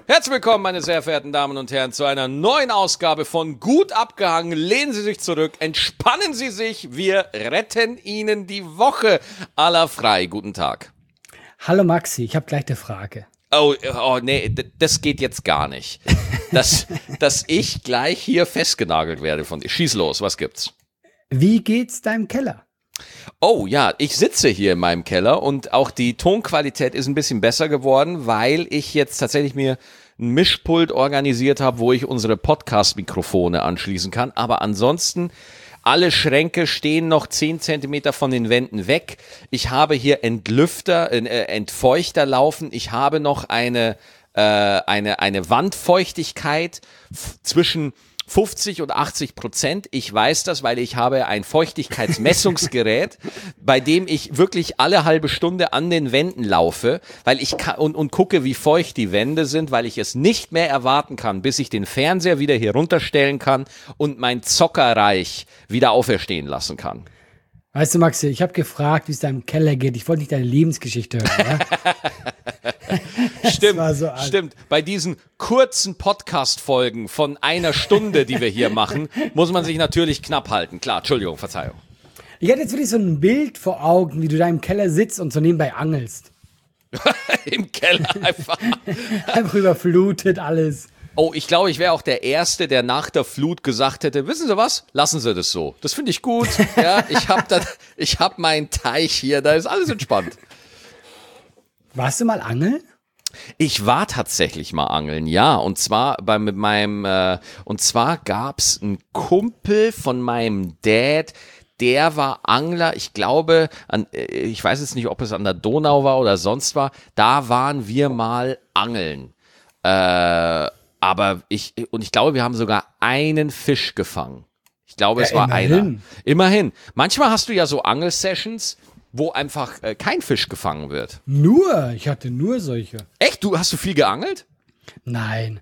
Herzlich willkommen, meine sehr verehrten Damen und Herren, zu einer neuen Ausgabe von Gut abgehangen. Lehnen Sie sich zurück, entspannen Sie sich, wir retten Ihnen die Woche. Aller frei, guten Tag. Hallo Maxi, ich habe gleich eine Frage. Oh nee, das geht jetzt gar nicht. Dass ich gleich hier festgenagelt werde von dir. Schieß los, was gibt's? Wie geht's deinem Keller? Oh ja, ich sitze hier in meinem Keller und auch die Tonqualität ist ein bisschen besser geworden, weil ich jetzt tatsächlich mir ein Mischpult organisiert habe, wo ich unsere Podcast-Mikrofone anschließen kann. Aber ansonsten, alle Schränke stehen noch 10 Zentimeter von den Wänden weg. Ich habe hier Entfeuchter laufen. Ich habe noch eine Wandfeuchtigkeit zwischen 50 und 80%. Ich weiß das, weil ich habe ein Feuchtigkeitsmessungsgerät, bei dem ich wirklich alle halbe Stunde an den Wänden laufe, weil ich und gucke, wie feucht die Wände sind, weil ich es nicht mehr erwarten kann, bis ich den Fernseher wieder hier runterstellen kann und mein Zockerreich wieder auferstehen lassen kann. Weißt du, Maxi, ich habe gefragt, wie es deinem Keller geht. Ich wollte nicht deine Lebensgeschichte hören. Ja? Stimmt. Bei diesen kurzen Podcast-Folgen von einer Stunde, die wir hier machen, muss man sich natürlich knapp halten. Klar, Entschuldigung, Verzeihung. Ich hatte jetzt wirklich so ein Bild vor Augen, wie du da im Keller sitzt und so nebenbei angelst. Im Keller einfach. Einfach überflutet alles. Oh, ich glaube, ich wäre auch der Erste, der nach der Flut gesagt hätte, wissen Sie was, lassen Sie das so. Das finde ich gut. Ja, ich hab meinen Teich hier, da ist alles entspannt. Warst du mal angeln? Ich war tatsächlich mal angeln, ja. Und zwar gab's einen Kumpel von meinem Dad, der war Angler, ich glaube, ich weiß jetzt nicht, ob es an der Donau war oder sonst war, da waren wir mal angeln. Aber ich glaube, wir haben sogar einen Fisch gefangen. Ich glaube, es war einer. Immerhin. Manchmal hast du ja so Angelsessions, wo einfach kein Fisch gefangen wird. Ich hatte nur solche. Echt? Hast du viel geangelt? Nein.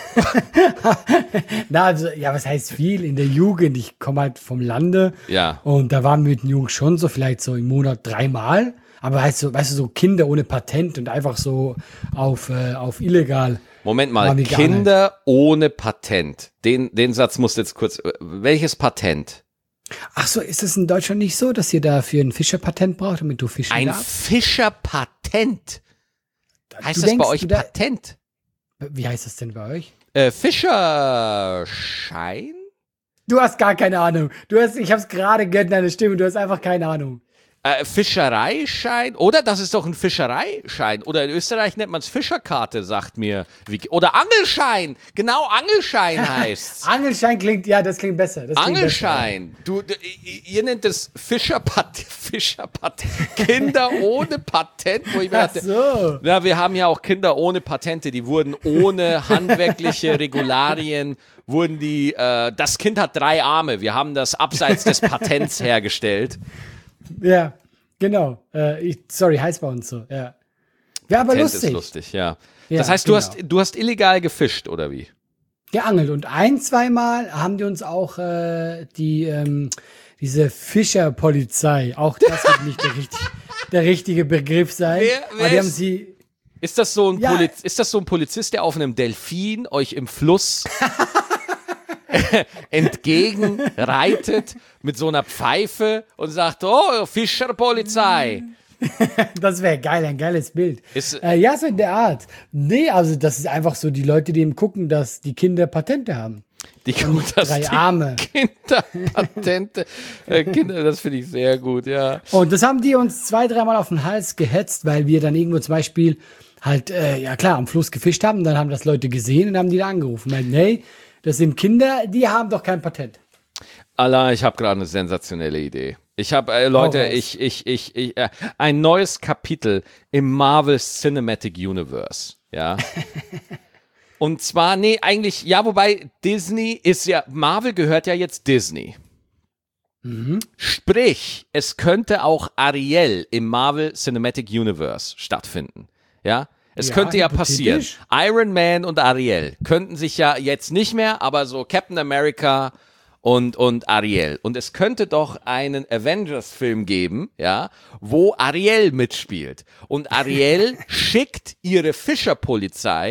Was heißt viel? In der Jugend, ich komme halt vom Lande. Ja. Und da waren wir mit den Jungs schon so vielleicht so im Monat 3-mal. Aber weißt du, so Kinder ohne Patent und einfach so auf illegal. Moment mal, Kinder ohne Patent. Den Satz musst du jetzt kurz. Welches Patent? Ach so, ist es in Deutschland nicht so, dass ihr dafür ein Fischerpatent braucht, damit du fischen darfst? Ein Fischerpatent? Heißt das bei euch Patent? Wie heißt das denn bei euch? Fischerschein? Du hast gar keine Ahnung. Ich hab's gerade gehört in deiner Stimme, du hast einfach keine Ahnung. Fischereischein? Oder? Das ist doch ein Fischereischein. Oder in Österreich nennt man es Fischerkarte, sagt mir. Oder Angelschein. Genau, Angelschein heißt's. Angelschein klingt besser. Angelschein. Ihr nennt es Fischerpatent. Kinder ohne Patent. Wo ich mir dachte, so. Na, wir haben ja auch Kinder ohne Patente. Die wurden ohne handwerkliche Regularien, das Kind hat 3 Arme. Wir haben das abseits des Patents hergestellt. Ja, genau. Heißt bei uns so, ja. Ja, aber Patent lustig. Ist lustig, ja. Ja, das heißt, genau. du hast illegal gefischt, oder wie? Geangelt. Und 1-2 Mal haben die uns auch diese Fischerpolizei, auch das wird nicht der richtige Begriff sein. Aber die haben sie. Ist das so ein Polizist, der auf einem Delfin euch im Fluss entgegenreitet mit so einer Pfeife und sagt, oh, Fischerpolizei. Das wäre geil, ein geiles Bild. So in der Art. Nee, also das ist einfach so die Leute, die eben gucken, dass die Kinder Patente haben. Die gucken, dass 3 Arme. Kinder Patente. Kinder, das finde ich sehr gut, ja. Und das haben die uns 2-3 Mal auf den Hals gehetzt, weil wir dann irgendwo zum Beispiel halt, am Fluss gefischt haben. Und dann haben das Leute gesehen und haben die da angerufen. Weil, nee, das sind Kinder, die haben doch kein Patent. Allah, ich habe gerade eine sensationelle Idee. Ich habe, Leute, ein neues Kapitel im Marvel Cinematic Universe, ja. Und zwar, wobei Marvel gehört ja jetzt Disney. Mhm. Sprich, es könnte auch Ariel im Marvel Cinematic Universe stattfinden, ja. Es könnte ja passieren. Iron Man und Ariel könnten sich ja jetzt nicht mehr, aber so Captain America und Ariel. Und es könnte doch einen Avengers-Film geben, ja, wo Ariel mitspielt. Und Ariel schickt ihre Fischerpolizei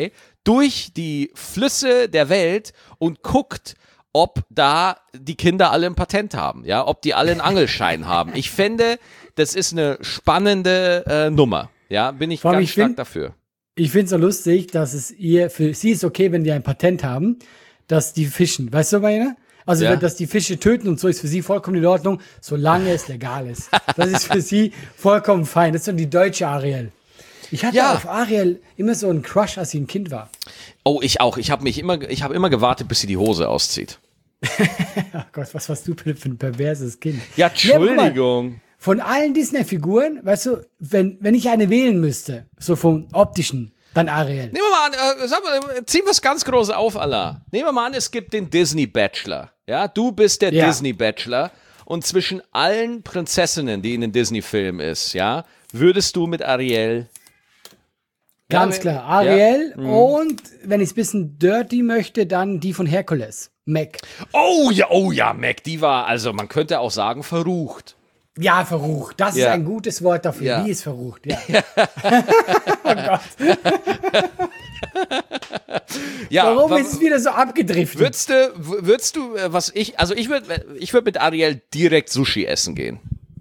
durch die Flüsse der Welt und guckt, ob da die Kinder alle ein Patent haben, ja, ob die alle einen Angelschein haben. Ich fände, das ist eine spannende Nummer, ja, bin ich ganz stark dafür. Ich finde es so lustig, dass für sie ist okay, wenn die ein Patent haben, dass die fischen, weißt du, meine? Also, dass die Fische töten und so ist für sie vollkommen in Ordnung, solange es legal ist. Das ist für sie vollkommen fein. Das ist so die deutsche Ariel. Ich hatte auf Ariel immer so einen Crush, als sie ein Kind war. Oh, ich auch. Ich habe immer gewartet, bis sie die Hose auszieht. Ach Gott, was warst du für ein perverses Kind? Ja, Entschuldigung. Ja, von allen Disney-Figuren, weißt du, wenn ich eine wählen müsste, so vom optischen, dann Ariel. Nehmen wir mal an, ziehen wir es ganz groß auf, Allah. Nehmen wir mal an, es gibt den Disney-Bachelor. Ja, du bist der Disney-Bachelor und zwischen allen Prinzessinnen, die in den Disney-Filmen ist, ja, würdest du mit Ariel... Ganz klar, Ariel und wenn ich es ein bisschen dirty möchte, dann die von Herkules, Meg. Oh ja, Meg, die war, also man könnte auch sagen, verrucht. Ja, verrucht, das ist ein gutes Wort dafür, die ist verrucht, ja. Oh Gott. Warum ist es wieder so abgedriftet? Würdest du, ich würde mit Ariel direkt Sushi essen gehen.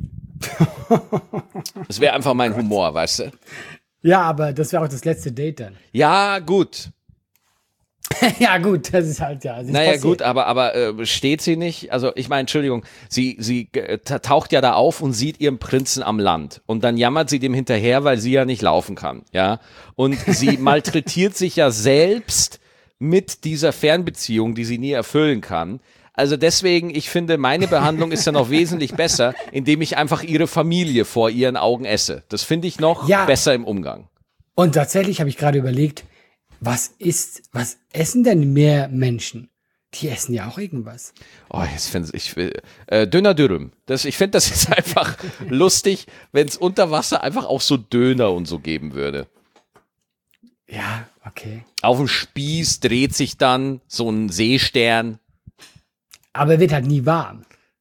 Das wäre einfach mein Humor, weißt du? Ja, aber das wäre auch das letzte Date dann. Ja, gut. Ja, gut, das ist halt, ja. Naja, passiert. Gut, aber steht sie nicht? Also, ich meine, Entschuldigung, sie taucht ja da auf und sieht ihren Prinzen am Land. Und dann jammert sie dem hinterher, weil sie ja nicht laufen kann, ja. Und sie malträtiert sich ja selbst mit dieser Fernbeziehung, die sie nie erfüllen kann. Also deswegen, ich finde, meine Behandlung ist ja noch wesentlich besser, indem ich einfach ihre Familie vor ihren Augen esse. Das finde ich noch besser im Umgang. Und tatsächlich habe ich gerade überlegt, was essen denn mehr Menschen? Die essen ja auch irgendwas. Oh, jetzt finde ich, Döner Dürüm. Ich finde, das ist einfach lustig, wenn es unter Wasser einfach auch so Döner und so geben würde. Ja, okay. Auf dem Spieß dreht sich dann so ein Seestern. Aber er wird halt nie warm.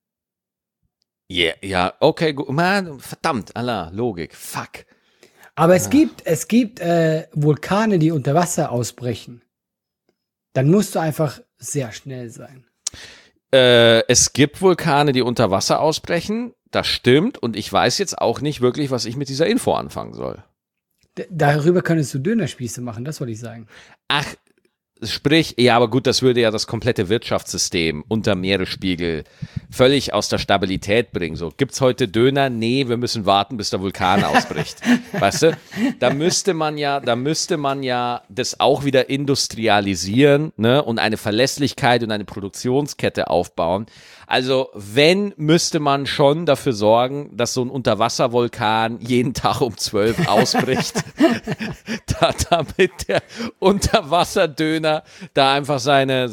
Ja, okay, gut. Man, verdammt, Allah, Logik, fuck. Aber es gibt Vulkane, die unter Wasser ausbrechen. Dann musst du einfach sehr schnell sein. Es gibt Vulkane, die unter Wasser ausbrechen, das stimmt. Und ich weiß jetzt auch nicht wirklich, was ich mit dieser Info anfangen soll. Darüber könntest du Dönerspieße machen, das wollte ich sagen. Ach, sprich, ja, aber gut, das würde ja das komplette Wirtschaftssystem unter Meeresspiegel völlig aus der Stabilität bringen. So, gibt's heute Döner? Nee, wir müssen warten, bis der Vulkan ausbricht. Weißt du? Da müsste man ja das auch wieder industrialisieren, ne, und eine Verlässlichkeit und eine Produktionskette aufbauen. Also, müsste man schon dafür sorgen, dass so ein Unterwasservulkan jeden Tag um 12 ausbricht, damit der Unterwasserdöner da einfach seine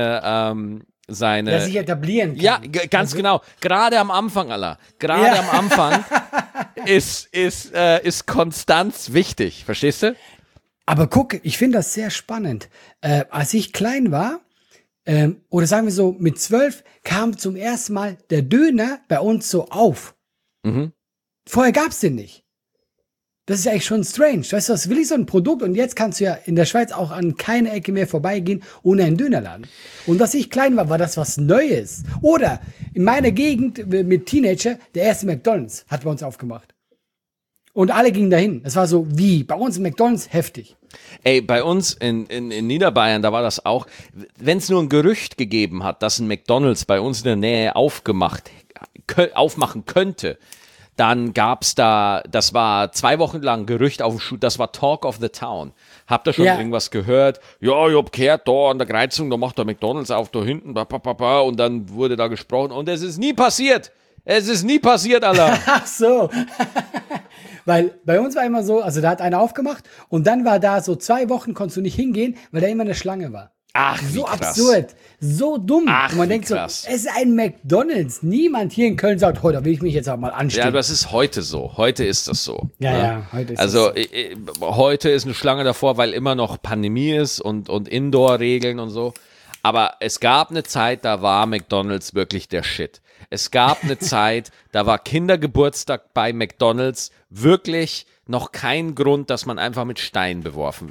sich etablieren kann. Ja, ganz genau. Gerade am Anfang, Allah. Gerade am Anfang ist Konstanz wichtig. Verstehst du? Aber guck, ich finde das sehr spannend. Als ich klein war, oder sagen wir so, mit 12 kam zum ersten Mal der Döner bei uns so auf. Mhm. Vorher gab's den nicht. Das ist ja eigentlich schon strange. Weißt du, was will ich so ein Produkt? Und jetzt kannst du ja in der Schweiz auch an keine Ecke mehr vorbeigehen ohne einen Dönerladen. Und als ich klein war, war das was Neues. Oder in meiner Gegend mit Teenager, der erste McDonald's hat bei uns aufgemacht. Und alle gingen dahin. Das war so wie bei uns McDonald's heftig. Ey, bei uns in Niederbayern, da war das auch, wenn es nur ein Gerücht gegeben hat, dass ein McDonald's bei uns in der Nähe aufmachen könnte, dann gab's da, das war 2 Wochen lang Gerücht auf dem Schuh, das war Talk of the Town. Habt ihr schon irgendwas gehört? Ja, ich hab gehört, da an der Kreuzung, da macht der McDonald's auf, da hinten, und dann wurde da gesprochen und es ist nie passiert. Es ist nie passiert, Alter. Ach so. Weil bei uns war immer so, also da hat einer aufgemacht und dann war da so 2 Wochen, konntest du nicht hingehen, weil da immer eine Schlange war. Ach, wie so krass. Absurd, so dumm. Ach, und man denkt krass. so, es ist ein McDonald's. Niemand hier in Köln sagt, da will ich mich jetzt auch mal anstellen. Ja, das ist heute so. Heute ist das so. Ja, heute ist also, das so. Heute ist eine Schlange davor, weil immer noch Pandemie ist und Indoor-Regeln und so. Aber es gab eine Zeit, da war McDonald's wirklich der Shit. Es gab eine Zeit, da war Kindergeburtstag bei McDonald's wirklich noch kein Grund, dass man einfach mit Steinen beworfen wird.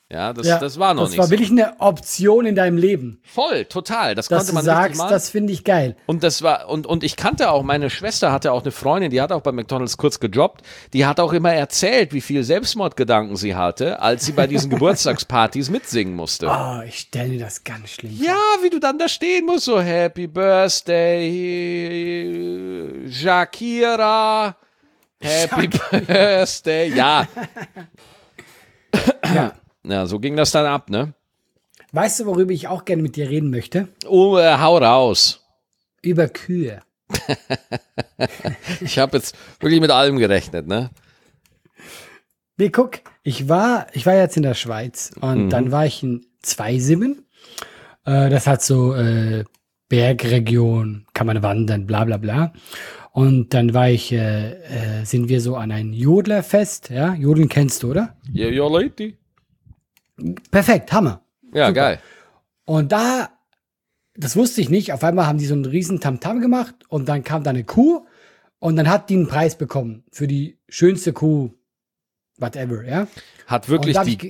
Ja, das war noch nicht so. Das war wirklich eine Option in deinem Leben. Voll, total. Das Dass konnte man du richtig sagst, machen. das finde ich geil. Und das war, und ich kannte auch, meine Schwester hatte auch eine Freundin, die hat auch bei McDonald's kurz gejobbt, die hat auch immer erzählt, wie viel Selbstmordgedanken sie hatte, als sie bei diesen Geburtstagspartys mitsingen musste. Oh, ich stelle mir das ganz schlimm vor. Ja, wie du dann da stehen musst, so Happy Birthday, Shakira, Happy Birthday, ja. Ja, so ging das dann ab, ne? Weißt du, worüber ich auch gerne mit dir reden möchte? Oh, hau raus. Über Kühe. Ich habe jetzt wirklich mit allem gerechnet, ne? Nee, guck, ich war jetzt in der Schweiz und dann war ich in Zweisimmen. Das hat so Bergregion, kann man wandern, bla bla bla. Und dann sind wir so an ein Jodlerfest, ja? Jodeln kennst du, oder? Ja, Leute. Perfekt, Hammer. Ja, Super. geil. Und das wusste ich nicht, auf einmal haben die so einen riesen Tamtam gemacht und dann kam da eine Kuh und dann hat die einen Preis bekommen für die schönste Kuh, whatever, ja. Hat wirklich die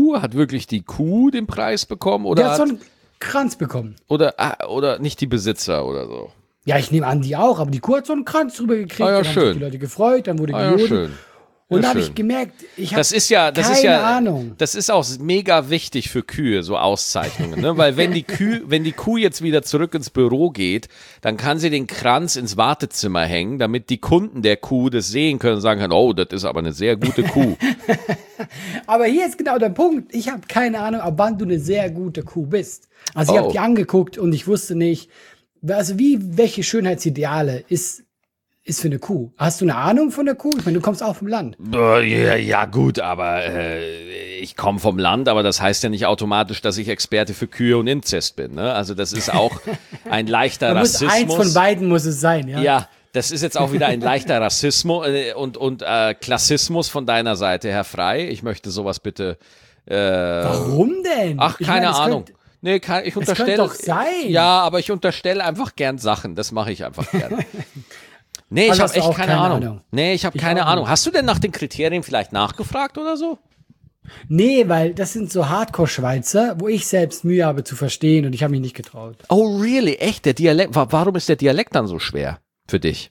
Kuh den Preis bekommen? Oder Die hat so einen Kranz bekommen. oder nicht die Besitzer oder so? Ja, ich nehme an, die auch, aber die Kuh hat so einen Kranz drüber gekriegt. Ah, ja, dann haben schön. sich die Leute gefreut, dann wurde Ja, gejodelt. schön. Und Ja, da habe schön. ich gemerkt, ich habe keine Ahnung. Das ist auch mega wichtig für Kühe, so Auszeichnungen, ne? Weil wenn die Kuh jetzt wieder zurück ins Büro geht, dann kann sie den Kranz ins Wartezimmer hängen, damit die Kunden der Kuh das sehen können und sagen können, oh, das ist aber eine sehr gute Kuh. Aber hier ist genau der Punkt. Ich habe keine Ahnung, ab wann du eine sehr gute Kuh bist. Also ich habe die angeguckt und ich wusste nicht, also welche Schönheitsideale ist für eine Kuh? Hast du eine Ahnung von der Kuh? Ich meine, du kommst auch vom Land. Ja gut, aber ich komme vom Land, aber das heißt ja nicht automatisch, dass ich Experte für Kühe und Inzest bin. Ne? Also das ist auch ein leichter Rassismus. Eins von beiden muss es sein, ja? Ja, das ist jetzt auch wieder ein leichter Rassismus und Klassismus von deiner Seite, Herr Frey. Ich möchte sowas bitte. Warum denn? Ach, Ich keine meine, Ahnung. Nee, ich unterstelle. könnte doch sein. Ja, aber ich unterstelle einfach gern Sachen. Das mache ich einfach gern. Nee, Also ich hast habe du echt auch keine keine Ahnung. Ahnung. Nee, ich habe Ich keine auch Ahnung. nicht. Hast du denn nach den Kriterien vielleicht nachgefragt oder so? Nee, weil das sind so Hardcore-Schweizer, wo ich selbst Mühe habe zu verstehen und ich habe mich nicht getraut. Oh, really? Echt? Der Dialekt? Warum ist der Dialekt dann so schwer für dich?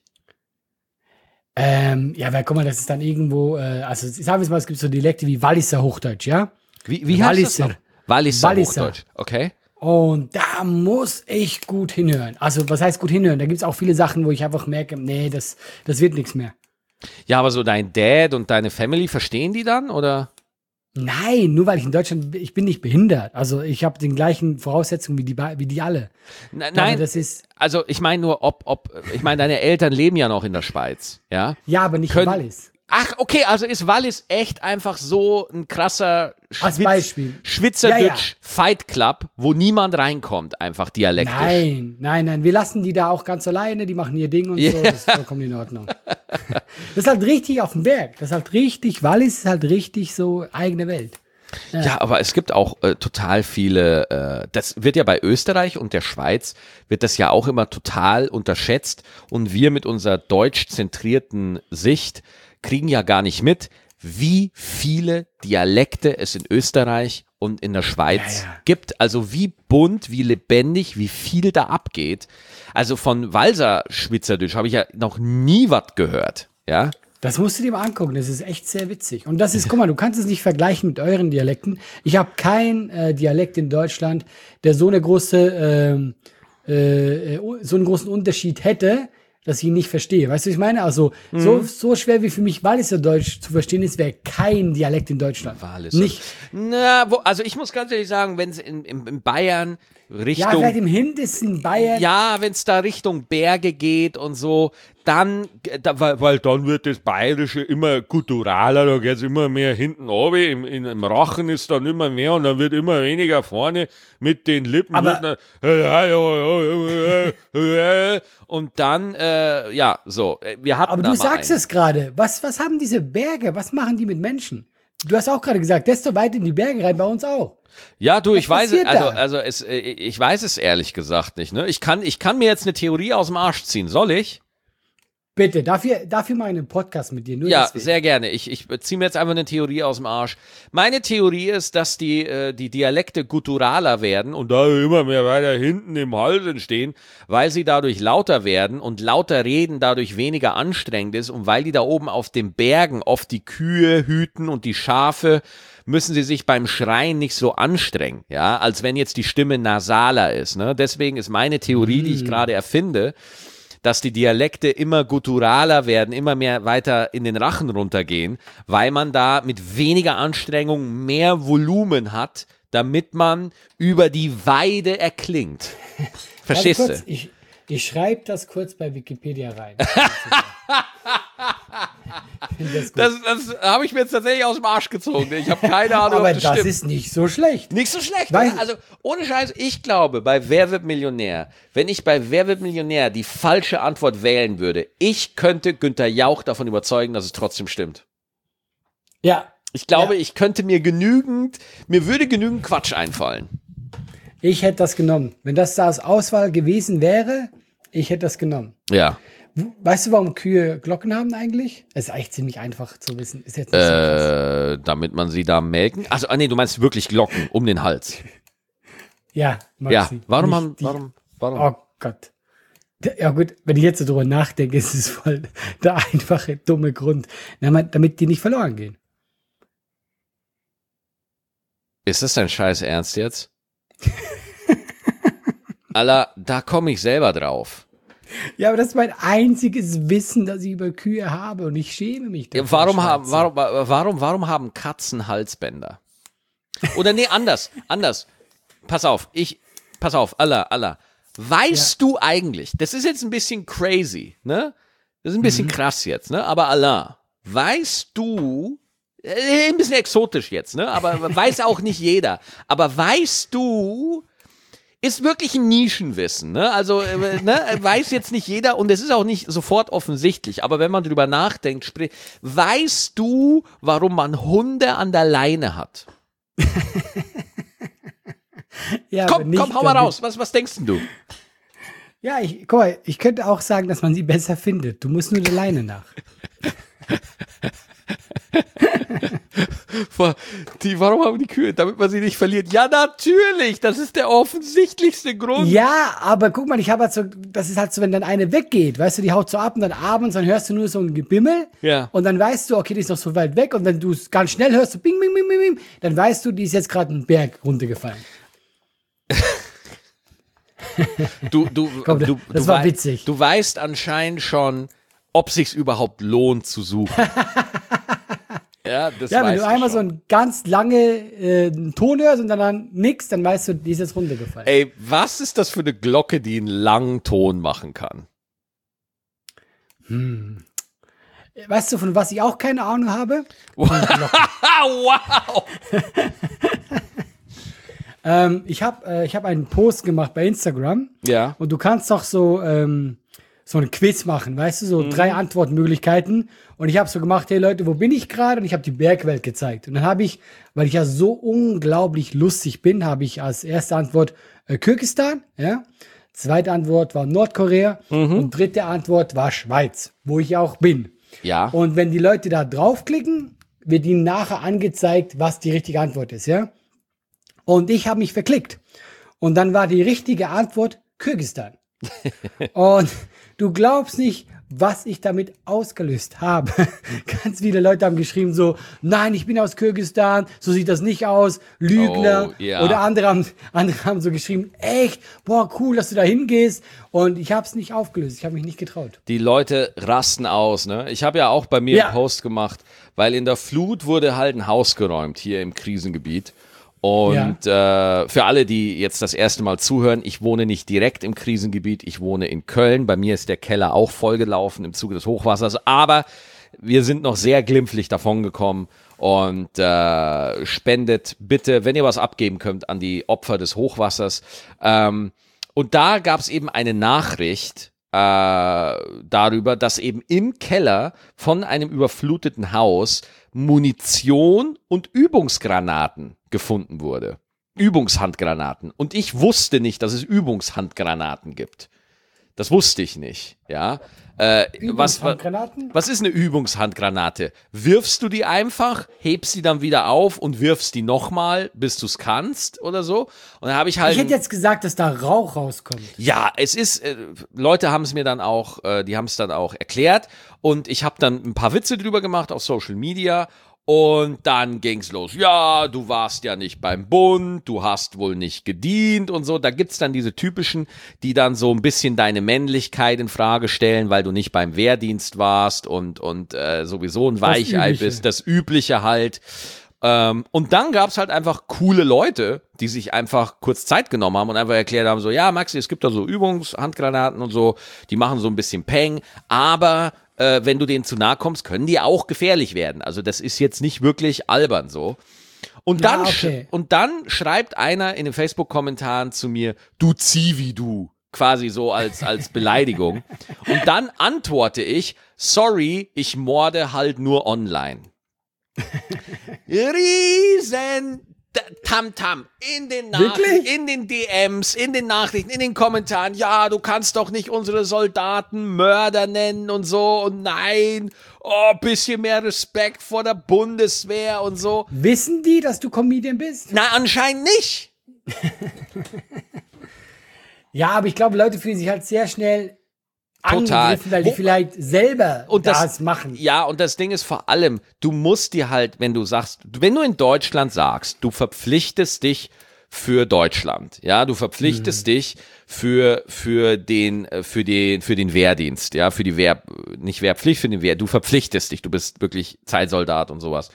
Ja, weil guck mal, das ist dann irgendwo, also sagen wir mal, es gibt so Dialekte wie Walliser Hochdeutsch, ja? Wie heißt das noch? Walliser Walliser. Hochdeutsch. Okay. Und da muss ich gut hinhören. Also, was heißt gut hinhören? Da gibt es auch viele Sachen, wo ich einfach merke, nee, das wird nichts mehr. Ja, aber so dein Dad und deine Family, verstehen die dann, oder? Nein, nur weil ich in Deutschland, ich bin nicht behindert. Also, ich habe den gleichen Voraussetzungen wie die alle. Nein, Aber das ist, also ich meine nur, ich meine, deine Eltern leben ja noch in der Schweiz, ja? ja, aber nicht in Wallis. Ach, okay, also ist Wallis echt einfach so ein krasser Als Beispiel. Schweizerdeutsch Ja, ja. Fight Club, wo niemand reinkommt, einfach dialektisch. Nein, wir lassen die da auch ganz alleine, die machen ihr Ding und so, das ist vollkommen in Ordnung. Das ist halt richtig auf dem Berg, das ist halt richtig, Wallis ist halt richtig so eigene Welt. Ja, aber es gibt auch total viele, das wird ja bei Österreich und der Schweiz, wird das ja auch immer total unterschätzt und wir mit unserer deutsch-zentrierten Sicht kriegen ja gar nicht mit, wie viele Dialekte es in Österreich und in der Schweiz gibt. Also wie bunt, wie lebendig, wie viel da abgeht. Also von Walser Schweizerdeutsch habe ich ja noch nie was gehört, ja. Das musst du dir mal angucken, das ist echt sehr witzig. Und das ist, guck mal, du kannst es nicht vergleichen mit euren Dialekten. Ich habe keinen Dialekt in Deutschland, der so einen großen Unterschied hätte, dass ich ihn nicht verstehe. Weißt du, was ich meine? Also, so schwer wie für mich Walliser Deutsch zu verstehen ist, wäre kein Dialekt in Deutschland. Walliser. Nicht. Na, also ich muss ganz ehrlich sagen, wenn es in Bayern Richtung... Ja, vielleicht im hintersten Bayern. Ja, wenn es da Richtung Berge geht und so, dann, weil dann wird das Bayerische immer gutturaler, da geht es immer mehr hinten runter, im Rachen ist dann immer mehr und dann wird immer weniger vorne mit den Lippen. Aber- Und dann, ja, so. Wir hatten Aber da du mal sagst einen. es gerade. Was haben diese Berge? Was machen die mit Menschen? Du hast auch gerade gesagt, desto weiter in die Berge rein, bei uns auch. Ja, du, ich weiß es, passiert da? ich weiß es ehrlich gesagt nicht, ne? Ich kann mir jetzt eine Theorie aus dem Arsch ziehen. Soll ich? Bitte, dafür mal einen Podcast mit dir. Nur Ja, deswegen. sehr gerne. Ich ziehe mir jetzt einfach eine Theorie aus dem Arsch. Meine Theorie ist, dass die Dialekte gutturaler werden und da immer mehr weiter hinten im Hals entstehen, weil sie dadurch lauter werden und lauter reden dadurch weniger anstrengend ist und weil die da oben auf den Bergen oft die Kühe hüten und die Schafe, müssen sie sich beim Schreien nicht so anstrengen, ja, als wenn jetzt die Stimme nasaler ist, ne? Deswegen ist meine Theorie, die ich gerade erfinde, dass die Dialekte immer gutturaler werden, immer mehr weiter in den Rachen runtergehen, weil man da mit weniger Anstrengung mehr Volumen hat, damit man über die Weide erklingt. Verstehst Warte du? kurz, ich schreibe das kurz bei Wikipedia rein. Das habe ich mir jetzt tatsächlich aus dem Arsch gezogen. Ich habe keine Ahnung, Aber ob das das stimmt. ist nicht so schlecht. Nicht so schlecht, Weil- oder? Also ohne Scheiß, ich glaube, bei Wer wird Millionär, wenn ich bei Wer wird Millionär die falsche Antwort wählen würde, ich könnte Günther Jauch davon überzeugen, dass es trotzdem stimmt. Ja, Ich glaube, Ja. ich könnte mir würde genügend Quatsch einfallen. ich hätte das genommen. Wenn das da als Auswahl gewesen wäre, ich hätte das genommen. Ja. Weißt du, warum Kühe Glocken haben eigentlich? Es ist eigentlich ziemlich einfach zu wissen. Ist jetzt nicht so krass. Damit man sie da melken. Also, nee, du meinst wirklich Glocken um den Hals. Ja, Ja. Maxi. Warum Nicht haben, die- warum? Oh Gott. Ja gut, wenn ich jetzt so drüber nachdenke, ist es voll der einfache, dumme Grund. Damit die nicht verloren gehen. Ist das dein Scheiß Ernst jetzt? Alter, da komme ich selber drauf. Ja, aber das ist mein einziges Wissen, das ich über Kühe habe und ich schäme mich dafür. Ja, warum Schwarze. haben Katzen Halsbänder? Oder nee, anders. Pass auf, Allah. Weißt du eigentlich, das ist jetzt ein bisschen crazy, ne? Das ist ein bisschen krass jetzt, ne? Aber Allah, weißt du, ein bisschen exotisch jetzt, ne? Aber weiß auch nicht jeder. Aber weißt du, ist wirklich ein Nischenwissen, ne? Also, ne, weiß jetzt nicht jeder und es ist auch nicht sofort offensichtlich, aber wenn man drüber nachdenkt, weißt du, warum man Hunde an der Leine hat? Ja, aber Komm, nicht hau mal damit- raus. Was denkst denn du? Ja, guck mal, ich könnte auch sagen, dass man sie besser findet. Du musst nur der Leine nach. Warum haben die Kühe? Damit man sie nicht verliert. Ja, natürlich. Das ist der offensichtlichste Grund. Ja, aber guck mal, ich habe halt so, das ist halt so, wenn dann eine weggeht, weißt du, die haut so ab und dann abends, dann hörst du nur so ein Gebimmel. Ja. Und dann weißt du, okay, die ist noch so weit weg und wenn du es ganz schnell hörst, so bing, bing, bing, bing, bing, dann weißt du, die ist jetzt gerade einen Berg runtergefallen. Komm, das war witzig. Du weißt anscheinend schon, ob sich's überhaupt lohnt zu suchen. Ja, das Ja, wenn weißt du einmal schon. so einen ganz lange Ton hörst und dann nix, dann weißt du, die ist jetzt runtergefallen. Ey, was ist das für eine Glocke, die einen langen Ton machen kann? Weißt du, von was ich auch keine Ahnung habe? Wow! Ich hab einen Post gemacht bei Instagram. Ja. Und du kannst doch so ein Quiz machen, weißt du, so 3 Antwortmöglichkeiten. Und ich habe so gemacht, hey Leute, wo bin ich gerade? Und ich habe die Bergwelt gezeigt. Und dann habe ich, weil ich ja so unglaublich lustig bin, habe ich als erste Antwort Kirgisistan, ja. Zweite Antwort war Nordkorea und dritte Antwort war Schweiz, wo ich auch bin. Ja. Und wenn die Leute da draufklicken, wird ihnen nachher angezeigt, was die richtige Antwort ist, ja. Und ich habe mich verklickt. Und dann war die richtige Antwort Kirgisistan. Und du glaubst nicht, was ich damit ausgelöst habe. Ganz viele Leute haben geschrieben so, nein, ich bin aus Kirgisistan, so sieht das nicht aus, Lügner. Oh, ja. Oder andere haben so geschrieben, echt, boah, cool, dass du da hingehst. Und ich habe es nicht aufgelöst, ich habe mich nicht getraut. Die Leute rasten aus, ne? Ich habe ja auch bei mir einen Post gemacht, weil in der Flut wurde halt ein Haus geräumt hier im Krisengebiet. Und für alle, die jetzt das erste Mal zuhören, ich wohne nicht direkt im Krisengebiet, ich wohne in Köln. Bei mir ist der Keller auch vollgelaufen im Zuge des Hochwassers, aber wir sind noch sehr glimpflich davongekommen und spendet bitte, wenn ihr was abgeben könnt, an die Opfer des Hochwassers. Und da gab es eben eine Nachricht darüber, dass eben im Keller von einem überfluteten Haus Munition und Übungsgranaten gefunden wurde. Übungshandgranaten. Und ich wusste nicht, dass es Übungshandgranaten gibt. Das wusste ich nicht, ja. Übungshandgranaten? Was ist eine Übungshandgranate? Wirfst du die einfach, hebst die dann wieder auf und wirfst die nochmal, bis du es kannst oder so? Und dann habe ich halt. Ich hätte jetzt gesagt, dass da Rauch rauskommt. Ja, es ist, Leute haben es mir dann auch, die haben es dann auch erklärt und ich habe dann ein paar Witze drüber gemacht auf Social Media. Und dann ging's los. Ja, du warst ja nicht beim Bund, du hast wohl nicht gedient und so. Da gibt's dann diese typischen, die dann so ein bisschen deine Männlichkeit in Frage stellen, weil du nicht beim Wehrdienst warst und sowieso ein Weichei bist. Das Übliche halt. Und dann gab's halt einfach coole Leute, die sich einfach kurz Zeit genommen haben und einfach erklärt haben, so, ja, Maxi, es gibt da so Übungshandgranaten und so, die machen so ein bisschen Peng, aber wenn du denen zu nahe kommst, können die auch gefährlich werden. Also das ist jetzt nicht wirklich albern so. Und dann, und dann schreibt einer in den Facebook-Kommentaren zu mir, du Zivi, du. Quasi so als Beleidigung. Und dann antworte ich, sorry, ich morde halt nur online. Riesen Tamtam in den DMs, in den Nachrichten, in den Kommentaren. Ja, du kannst doch nicht unsere Soldaten Mörder nennen und so. Und nein, bisschen mehr Respekt vor der Bundeswehr und so. Wissen die, dass du Comedian bist? Na, anscheinend nicht. Ja, aber ich glaube, Leute fühlen sich halt sehr schnell angegriffen, weil die vielleicht selber das machen. Ja, und das Ding ist vor allem, du musst dir halt, wenn du in Deutschland sagst, du verpflichtest dich für Deutschland, ja, du verpflichtest dich für den Wehrdienst, ja, für die nicht Wehrpflicht, für den Wehr, du verpflichtest dich, du bist wirklich Zeitsoldat und sowas.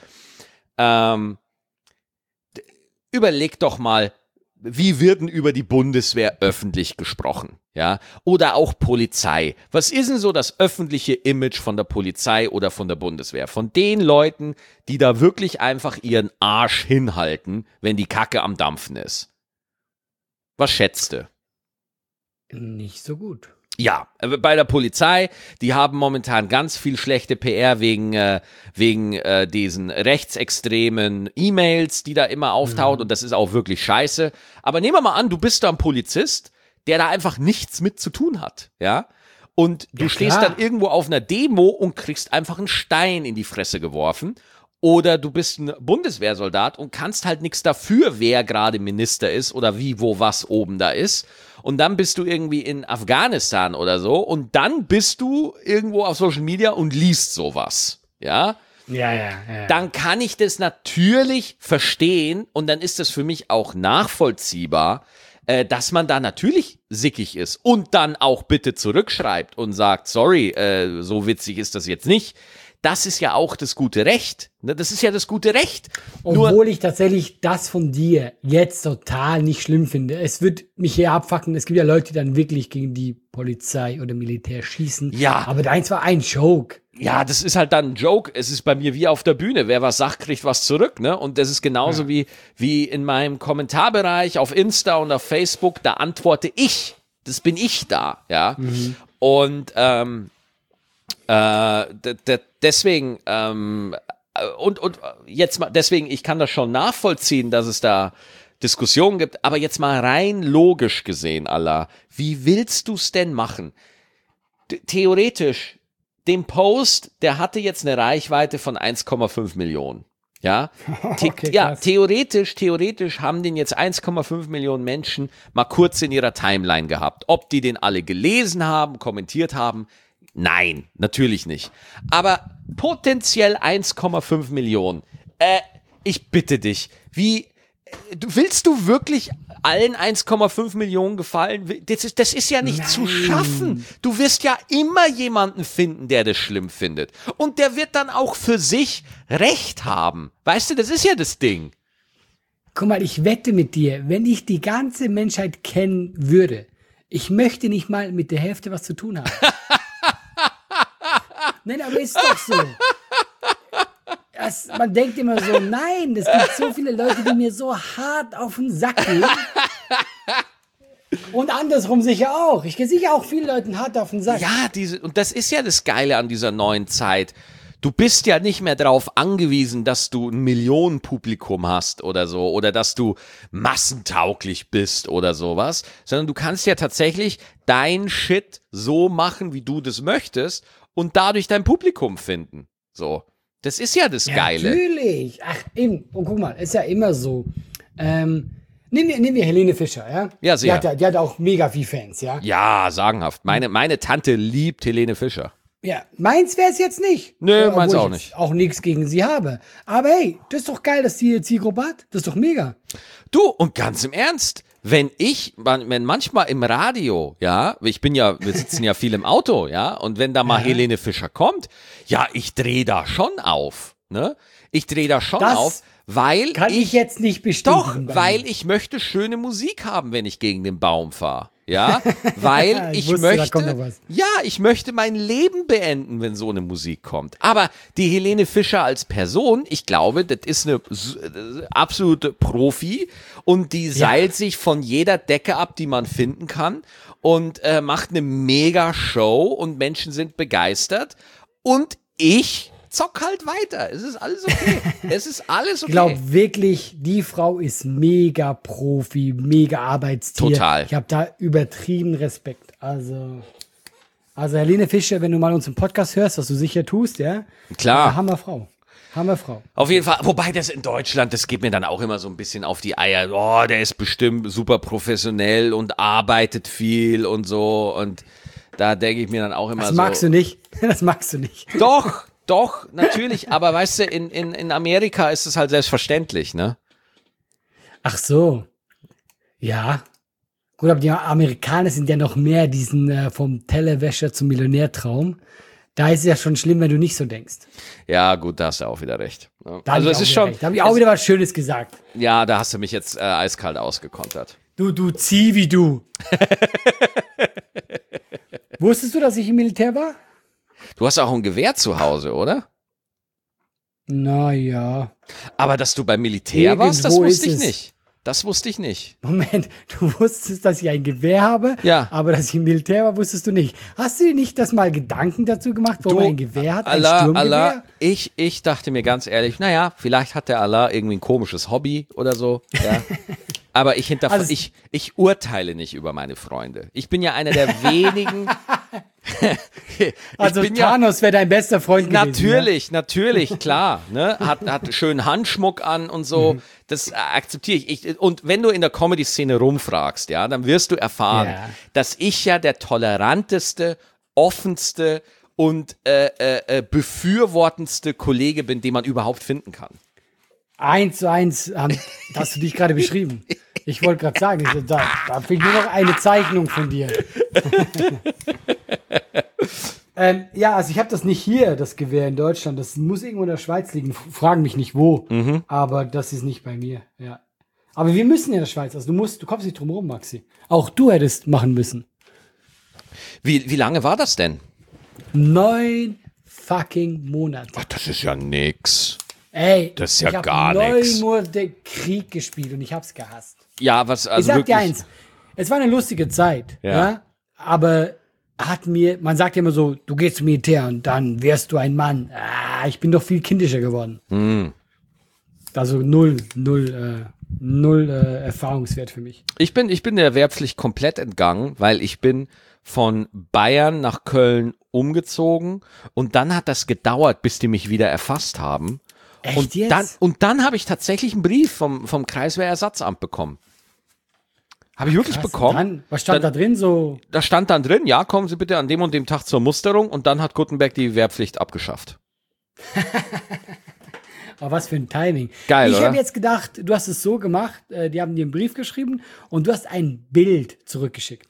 Überleg doch mal, wie wird denn über die Bundeswehr öffentlich gesprochen, ja? Oder auch Polizei. Was ist denn so das öffentliche Image von der Polizei oder von der Bundeswehr? Von den Leuten, die da wirklich einfach ihren Arsch hinhalten, wenn die Kacke am Dampfen ist. Was schätzt du? Nicht so gut. Ja, bei der Polizei, die haben momentan ganz viel schlechte PR wegen diesen rechtsextremen E-Mails, die da immer auftauchen und das ist auch wirklich scheiße. Aber nehmen wir mal an, du bist da ein Polizist, der da einfach nichts mit zu tun hat, ja? Und du stehst dann irgendwo auf einer Demo und kriegst einfach einen Stein in die Fresse geworfen. Oder du bist ein Bundeswehrsoldat und kannst halt nichts dafür, wer gerade Minister ist oder wie, wo, was oben da ist. Und dann bist du irgendwie in Afghanistan oder so und dann bist du irgendwo auf Social Media und liest sowas, ja? Ja. Dann kann ich das natürlich verstehen und dann ist das für mich auch nachvollziehbar, dass man da natürlich sickig ist und dann auch bitte zurückschreibt und sagt, sorry, so witzig ist das jetzt nicht. Das ist ja auch das gute Recht. Das ist ja das gute Recht. Obwohl ich tatsächlich das von dir jetzt total nicht schlimm finde. Es wird mich hier abfucken. Es gibt ja Leute, die dann wirklich gegen die Polizei oder Militär schießen. Ja. Aber deins war ein Joke. Ja, das ist halt dann ein Joke. Es ist bei mir wie auf der Bühne. Wer was sagt, kriegt was zurück, ne? Und das ist genauso wie in meinem Kommentarbereich auf Insta und auf Facebook. Da antworte ich. Das bin ich da, ja. Und deswegen und jetzt mal deswegen, ich kann das schon nachvollziehen, dass es da Diskussionen gibt, aber jetzt mal rein logisch gesehen, Allah, wie willst du es denn machen? Theoretisch, dem Post, der hatte jetzt eine Reichweite von 1,5 Millionen. Ja, Okay, ja, theoretisch haben den jetzt 1,5 Millionen Menschen mal kurz in ihrer Timeline gehabt. Ob die den alle gelesen haben, kommentiert haben, nein, natürlich nicht. Aber potenziell 1,5 Millionen. Ich bitte dich, willst du wirklich allen 1,5 Millionen gefallen? Das ist ja nicht zu schaffen. Du wirst ja immer jemanden finden, der das schlimm findet. Und der wird dann auch für sich Recht haben. Weißt du, das ist ja das Ding. Guck mal, ich wette mit dir, wenn ich die ganze Menschheit kennen würde, ich möchte nicht mal mit der Hälfte was zu tun haben. Nein, aber ist doch so. Man denkt immer so, nein, es gibt so viele Leute, die mir so hart auf den Sack gehen. Und andersrum sicher auch. Ich gehe sicher auch vielen Leuten hart auf den Sack. Ja, und das ist ja das Geile an dieser neuen Zeit. Du bist ja nicht mehr darauf angewiesen, dass du ein Millionenpublikum hast oder so oder dass du massentauglich bist oder sowas, sondern du kannst ja tatsächlich dein Shit so machen, wie du das möchtest und dadurch dein Publikum finden. So. Das ist ja das Geile. Natürlich. Ach, eben. Und guck mal, ist ja immer so. Nehmen wir Helene Fischer, ja? Ja, sehr. Die hat auch mega viel Fans, ja? Ja, sagenhaft. Meine Tante liebt Helene Fischer. Ja, meins wäre es jetzt nicht. Nö, Obwohl meins ich auch jetzt nicht. Auch nichts gegen sie habe. Aber hey, das ist doch geil, dass die Zielgruppe hat. Das ist doch mega. Du, und ganz im Ernst, wenn manchmal im Radio, ja, wir sitzen ja viel im Auto, ja, und wenn da mal Helene Fischer kommt, ja, ich drehe da schon auf, ne? Ich drehe da schon Das auf, weil Kann ich jetzt nicht bestätigen. Doch, weil ich möchte schöne Musik haben, wenn ich gegen den Baum fahre. Ja, weil Ich wusste, da kommt noch was. ich möchte mein Leben beenden, wenn so eine Musik kommt. Aber die Helene Fischer als Person, ich glaube, das ist eine absolute Profi und die seilt sich von jeder Decke ab, die man finden kann und macht eine mega Show und Menschen sind begeistert und ich zock halt weiter. Es ist alles okay. Es ist alles okay. Ich glaube wirklich, die Frau ist mega Profi, mega Arbeitstier. Total. Ich habe da übertrieben Respekt. Also Helene Fischer, wenn du mal unseren Podcast hörst, was du sicher tust, ja? Klar. Hammerfrau. Hammerfrau. Auf jeden Fall, wobei das in Deutschland, das geht mir dann auch immer so ein bisschen auf die Eier. Oh, der ist bestimmt super professionell und arbeitet viel und so. Und da denke ich mir dann auch immer so. Das magst du nicht. Das magst du nicht. Doch, natürlich. Aber weißt du, in Amerika ist es halt selbstverständlich, ne? Ach so. Ja. Gut, aber die Amerikaner sind ja noch mehr diesen vom Tellerwäscher zum Millionärtraum. Da ist es ja schon schlimm, wenn du nicht so denkst. Ja, gut, da hast du auch wieder recht. Ne? Da Also hab es ich ist auch wieder schon. recht. Da habe ich auch wieder was Schönes gesagt. Ja, da hast du mich jetzt eiskalt ausgekontert. Du Zivi, du. Wusstest du, dass ich im Militär war? Du hast auch ein Gewehr zu Hause, oder? Naja. Aber dass du beim Militär warst, das Irgendwo wusste ist ich es. nicht. Das wusste ich nicht. Moment, du wusstest, dass ich ein Gewehr habe, Ja. aber dass ich im Militär war, wusstest du nicht. Hast du dir nicht das mal Gedanken dazu gemacht, warum er ein Gewehr hat, ein Sturmgewehr? Allah, ich dachte mir ganz ehrlich, naja, vielleicht hat der Allah irgendwie ein komisches Hobby oder so. Ja. Aber ich urteile nicht über meine Freunde. Ich bin ja einer der wenigen. Also Thanos wäre dein bester Freund gewesen. Natürlich, klar. Ne? Hat schönen Handschmuck an und so. Das akzeptiere ich. Und wenn du in der Comedy-Szene rumfragst, ja, dann wirst du erfahren, dass ich ja der toleranteste, offenste und befürwortendste Kollege bin, den man überhaupt finden kann. 1:1 hast du dich gerade beschrieben. Ich wollte gerade sagen, da fehlt nur noch eine Zeichnung von dir. Ja, also ich habe das nicht hier, das Gewehr in Deutschland. Das muss irgendwo in der Schweiz liegen. Fragen mich nicht wo, aber das ist nicht bei mir. Ja. Aber wir müssen in der Schweiz. Also du kommst nicht drum rum, Maxi. Auch du hättest machen müssen. Wie lange war das denn? 9 fucking Monate. Ach, das ist ja nix. Ey, Das ist ja ich hab gar 9 nix. Monate Krieg gespielt und ich hab's gehasst. Ja, was also Ich sag dir wirklich. eins, es war eine lustige Zeit, Ja. ja, aber man sagt ja immer so, du gehst zum Militär und dann wirst du ein Mann. Ich bin doch viel kindischer geworden. Also null Erfahrungswert für mich. Ich bin der Wehrpflicht komplett entgangen, weil ich bin von Bayern nach Köln umgezogen und dann hat das gedauert, bis die mich wieder erfasst haben. Echt jetzt? Dann habe ich tatsächlich einen Brief vom Kreiswehrersatzamt bekommen. Habe ich wirklich Krass, bekommen. Dann, was stand da drin so? Da stand dann drin, ja, kommen Sie bitte an dem und dem Tag zur Musterung und dann hat Guttenberg die Wehrpflicht abgeschafft. Oh, was für ein Timing. Geil, ich oder? habe jetzt gedacht, du hast es so gemacht, die haben dir einen Brief geschrieben und du hast ein Bild zurückgeschickt.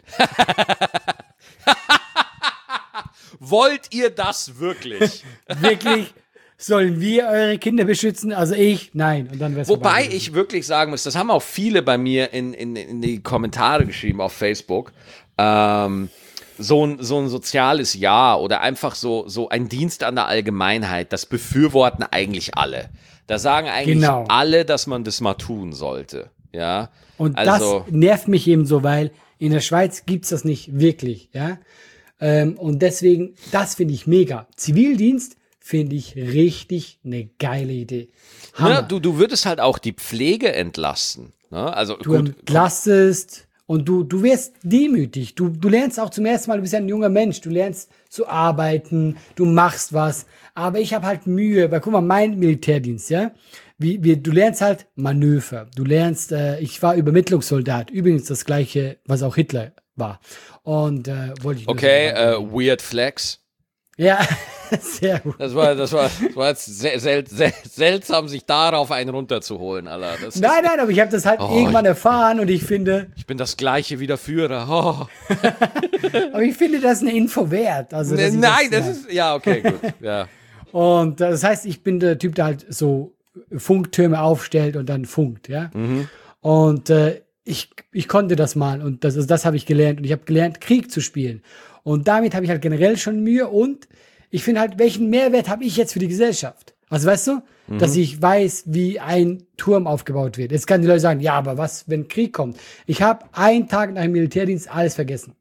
Wollt ihr das wirklich? Wirklich, sollen wir eure Kinder beschützen? Also ich, nein. Und dann wär's Wobei vorbei gewesen. ich wirklich sagen muss, das haben auch viele bei mir in die Kommentare geschrieben auf Facebook, so ein soziales Jahr oder einfach so ein Dienst an der Allgemeinheit, das befürworten eigentlich alle. Da sagen eigentlich alle, dass man das mal tun sollte. Ja. Und also, das nervt mich eben so, weil in der Schweiz gibt's das nicht wirklich, ja. Und deswegen, das finde ich mega. Zivildienst finde ich richtig eine geile Idee. Ja, du würdest halt auch die Pflege entlasten. Ne? Also Du entlastest und du wirst demütig. Du lernst auch zum ersten Mal, du bist ja ein junger Mensch, du lernst zu arbeiten, du machst was. Aber ich habe halt Mühe, weil guck mal, mein Militärdienst, ja, du lernst halt Manöver. Du lernst, ich war Übermittlungssoldat, übrigens das gleiche, was auch Hitler war. Und wollte ich nur okay, sagen. Weird Flex. Ja, sehr gut. Das war jetzt seltsam, sich darauf einen runterzuholen, Alter. Nein, aber ich habe das halt irgendwann erfahren und ich finde. Ich bin das gleiche wie der Führer. Oh. Aber ich finde das eine Info wert. Also, Nein, das ist. Ja, okay, gut. Ja. Und das heißt, ich bin der Typ, der halt so Funktürme aufstellt und dann funkt, ja. Mhm. Und ich konnte das mal und das habe ich gelernt. Und ich habe gelernt, Krieg zu spielen. Und damit habe ich halt generell schon Mühe und ich finde halt, welchen Mehrwert habe ich jetzt für die Gesellschaft? Also weißt du, dass ich weiß, wie ein Turm aufgebaut wird. Jetzt kann die Leute sagen, ja, aber was, wenn Krieg kommt? Ich habe einen Tag nach dem Militärdienst alles vergessen.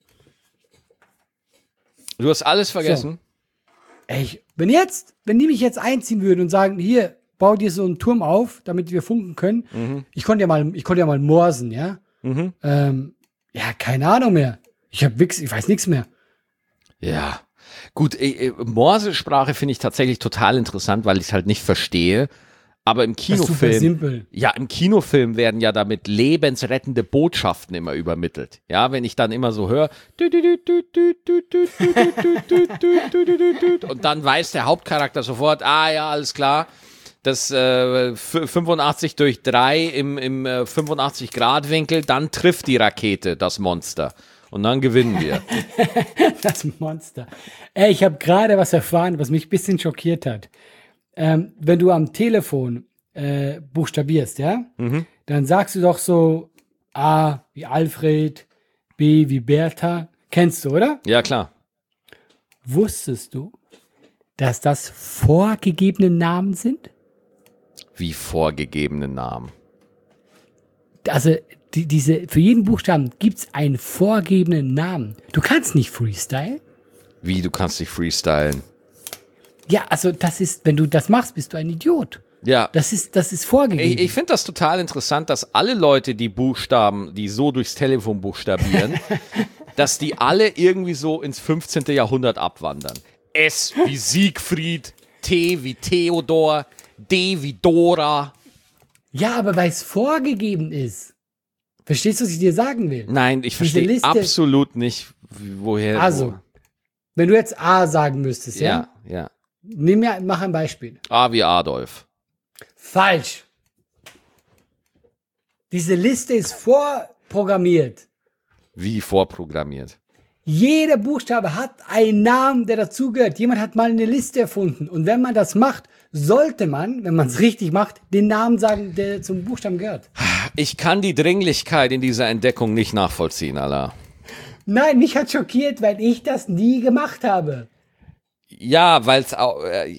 Du hast alles vergessen? So. Ey, wenn die mich jetzt einziehen würden und sagen, hier, bau dir so einen Turm auf, damit wir funken können. Ich konnte ja mal morsen, ja. Ja, keine Ahnung mehr. Ich weiß nichts mehr. Ja, gut, Morsesprache finde ich tatsächlich total interessant, weil ich es halt nicht verstehe. Aber im Kinofilm, das ist super simpel. Ja, im Kinofilm werden ja damit lebensrettende Botschaften immer übermittelt. Ja, wenn ich dann immer so höre und dann weiß der Hauptcharakter sofort, ja, alles klar, das 85 durch 3 im 85-Grad-Winkel, dann trifft die Rakete das Monster. Und dann gewinnen wir. Das Monster. Ey, ich habe gerade was erfahren, was mich ein bisschen schockiert hat. Wenn du am Telefon buchstabierst, ja, dann sagst du doch so A wie Alfred, B wie Bertha. Kennst du, oder? Ja, klar. Wusstest du, dass das vorgegebene Namen sind? Wie vorgegebene Namen. Also für jeden Buchstaben gibt es einen vorgegebenen Namen. Du kannst nicht freestylen. Wie, du kannst nicht freestylen? Ja, also das ist, wenn du das machst, bist du ein Idiot. Ja. Das ist vorgegeben. Ich finde das total interessant, dass alle Leute, die Buchstaben, die so durchs Telefon buchstabieren, dass die alle irgendwie so ins 15. Jahrhundert abwandern. S wie Siegfried, T wie Theodor, D wie Dora. Ja, aber weil es vorgegeben ist. Verstehst du, was ich dir sagen will? Nein, ich verstehe absolut nicht, woher. Also, wenn du jetzt A sagen müsstest, ja? Ja. Mach ein Beispiel. A wie Adolf. Falsch. Diese Liste ist vorprogrammiert. Wie vorprogrammiert? Jeder Buchstabe hat einen Namen, der dazugehört. Jemand hat mal eine Liste erfunden. Und wenn man das macht, sollte man, wenn man es richtig macht, den Namen sagen, der zum Buchstaben gehört. Ich kann die Dringlichkeit in dieser Entdeckung nicht nachvollziehen, Allah. Nein, mich hat schockiert, weil ich das nie gemacht habe. Ja, weil es auch.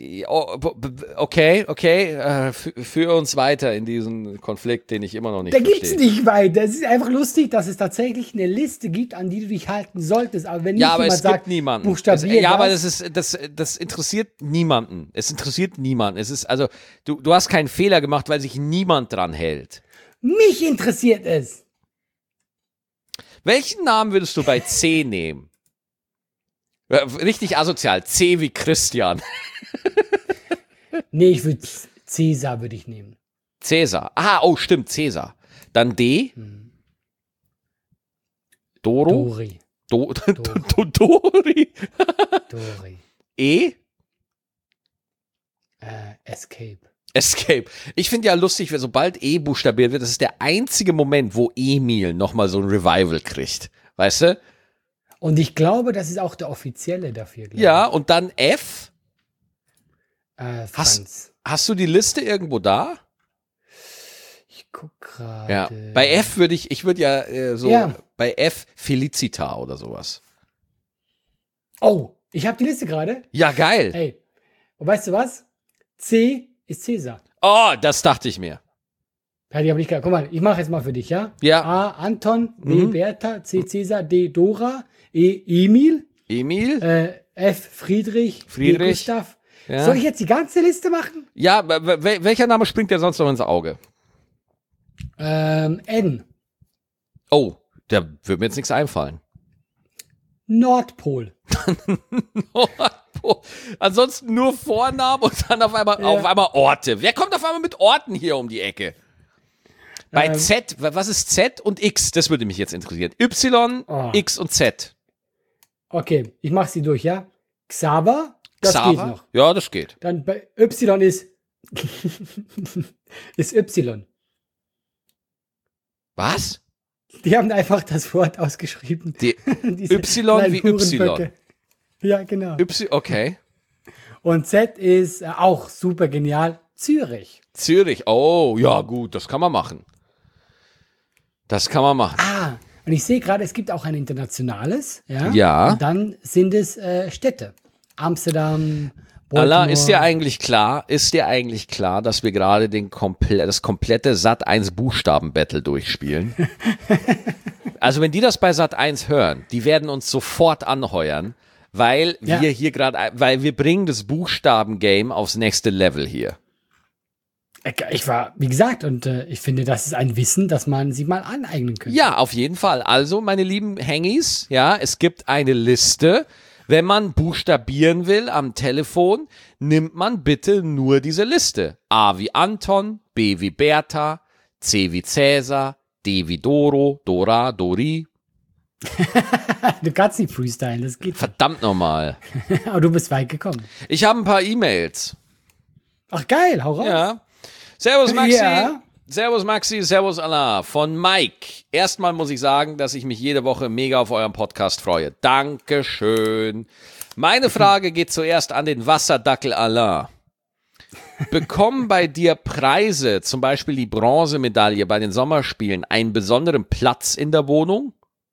Okay. Führ uns weiter in diesen Konflikt, den ich immer noch nicht verstehe. Da gibt's nicht weiter. Es ist einfach lustig, dass es tatsächlich eine Liste gibt, an die du dich halten solltest. Aber wenn nicht aber jemand es sagt, gibt niemanden. buchstabier Ja, aber das interessiert niemanden. Es interessiert niemanden. Es ist also, du hast keinen Fehler gemacht, weil sich niemand dran hält. Mich interessiert es. Welchen Namen würdest du bei C nehmen? Richtig asozial. C wie Christian. Nee, Cäsar würde ich nehmen. Cäsar. Stimmt, Cäsar. Dann D. Doro. Dori. Dori. Dori. E. Escape. Ich finde ja lustig, wenn sobald E buchstabiert wird, das ist der einzige Moment, wo Emil nochmal so ein Revival kriegt. Weißt du? Und ich glaube, das ist auch der offizielle dafür. Ja, und dann F. Franz. Hast du die Liste irgendwo da? Ich guck gerade. Ja. Bei F würde ich bei F Felicita oder sowas. Oh, ich habe die Liste gerade. Ja, geil. Hey, und weißt du was? C ist Cäsar. Oh, das dachte ich mir. Ja, die habe ich gerade. Guck mal, ich mache jetzt mal für dich, ja? Ja. A, Anton, B, Bertha, C, Cäsar, D, Dora, E, Emil, Emil, F, Friedrich, E, Gustav, Ja. Soll ich jetzt die ganze Liste machen? Ja, welcher Name springt dir sonst noch ins Auge? N. Oh, da wird mir jetzt nichts einfallen. Nordpol. Ansonsten nur Vornamen und dann auf einmal Orte. Wer kommt auf einmal mit Orten hier um die Ecke? Bei Z, was ist Z und X? Das würde mich jetzt interessieren. Y, X und Z. Okay, ich mache sie durch, ja? Xaver, das Xaver? geht noch. Ja, das geht. Dann bei Y ist ist Y. Was? Die haben einfach das Wort ausgeschrieben. Y wie Y. Hurenböcke. Ja, genau. Okay. Und Z ist auch super genial. Zürich. Zürich. Oh, ja gut, das kann man machen. Und ich sehe gerade, es gibt auch ein internationales. Ja. Ja. Und dann sind es Städte. Amsterdam, Baltimore. Allah, ist dir eigentlich klar, dass wir gerade das komplette Sat.1 Buchstaben-Battle durchspielen? Also wenn die das bei Sat.1 hören, die werden uns sofort anheuern, weil wir bringen das Buchstaben-Game aufs nächste Level hier. Wie gesagt, und ich finde, das ist ein Wissen, das man sich mal aneignen könnte. Ja, auf jeden Fall. Also, meine lieben Hengis, ja, es gibt eine Liste. Wenn man buchstabieren will am Telefon, nimmt man bitte nur diese Liste. A wie Anton, B wie Bertha, C wie Cäsar, D wie Doro, Dora, Dori. Du kannst nicht freestylen, das geht. Verdammt nochmal. Aber du bist weit gekommen. Ich habe ein paar E-Mails. Ach geil, hau raus. Ja. Servus Maxi. Ja. Servus Maxi, servus Allah. Von Mike. Erstmal muss ich sagen, dass ich mich jede Woche mega auf euren Podcast freue. Dankeschön. Meine Frage geht zuerst an den Wasserdackel Alain. Bekommen bei dir Preise, zum Beispiel die Bronzemedaille bei den Sommerspielen, einen besonderen Platz in der Wohnung?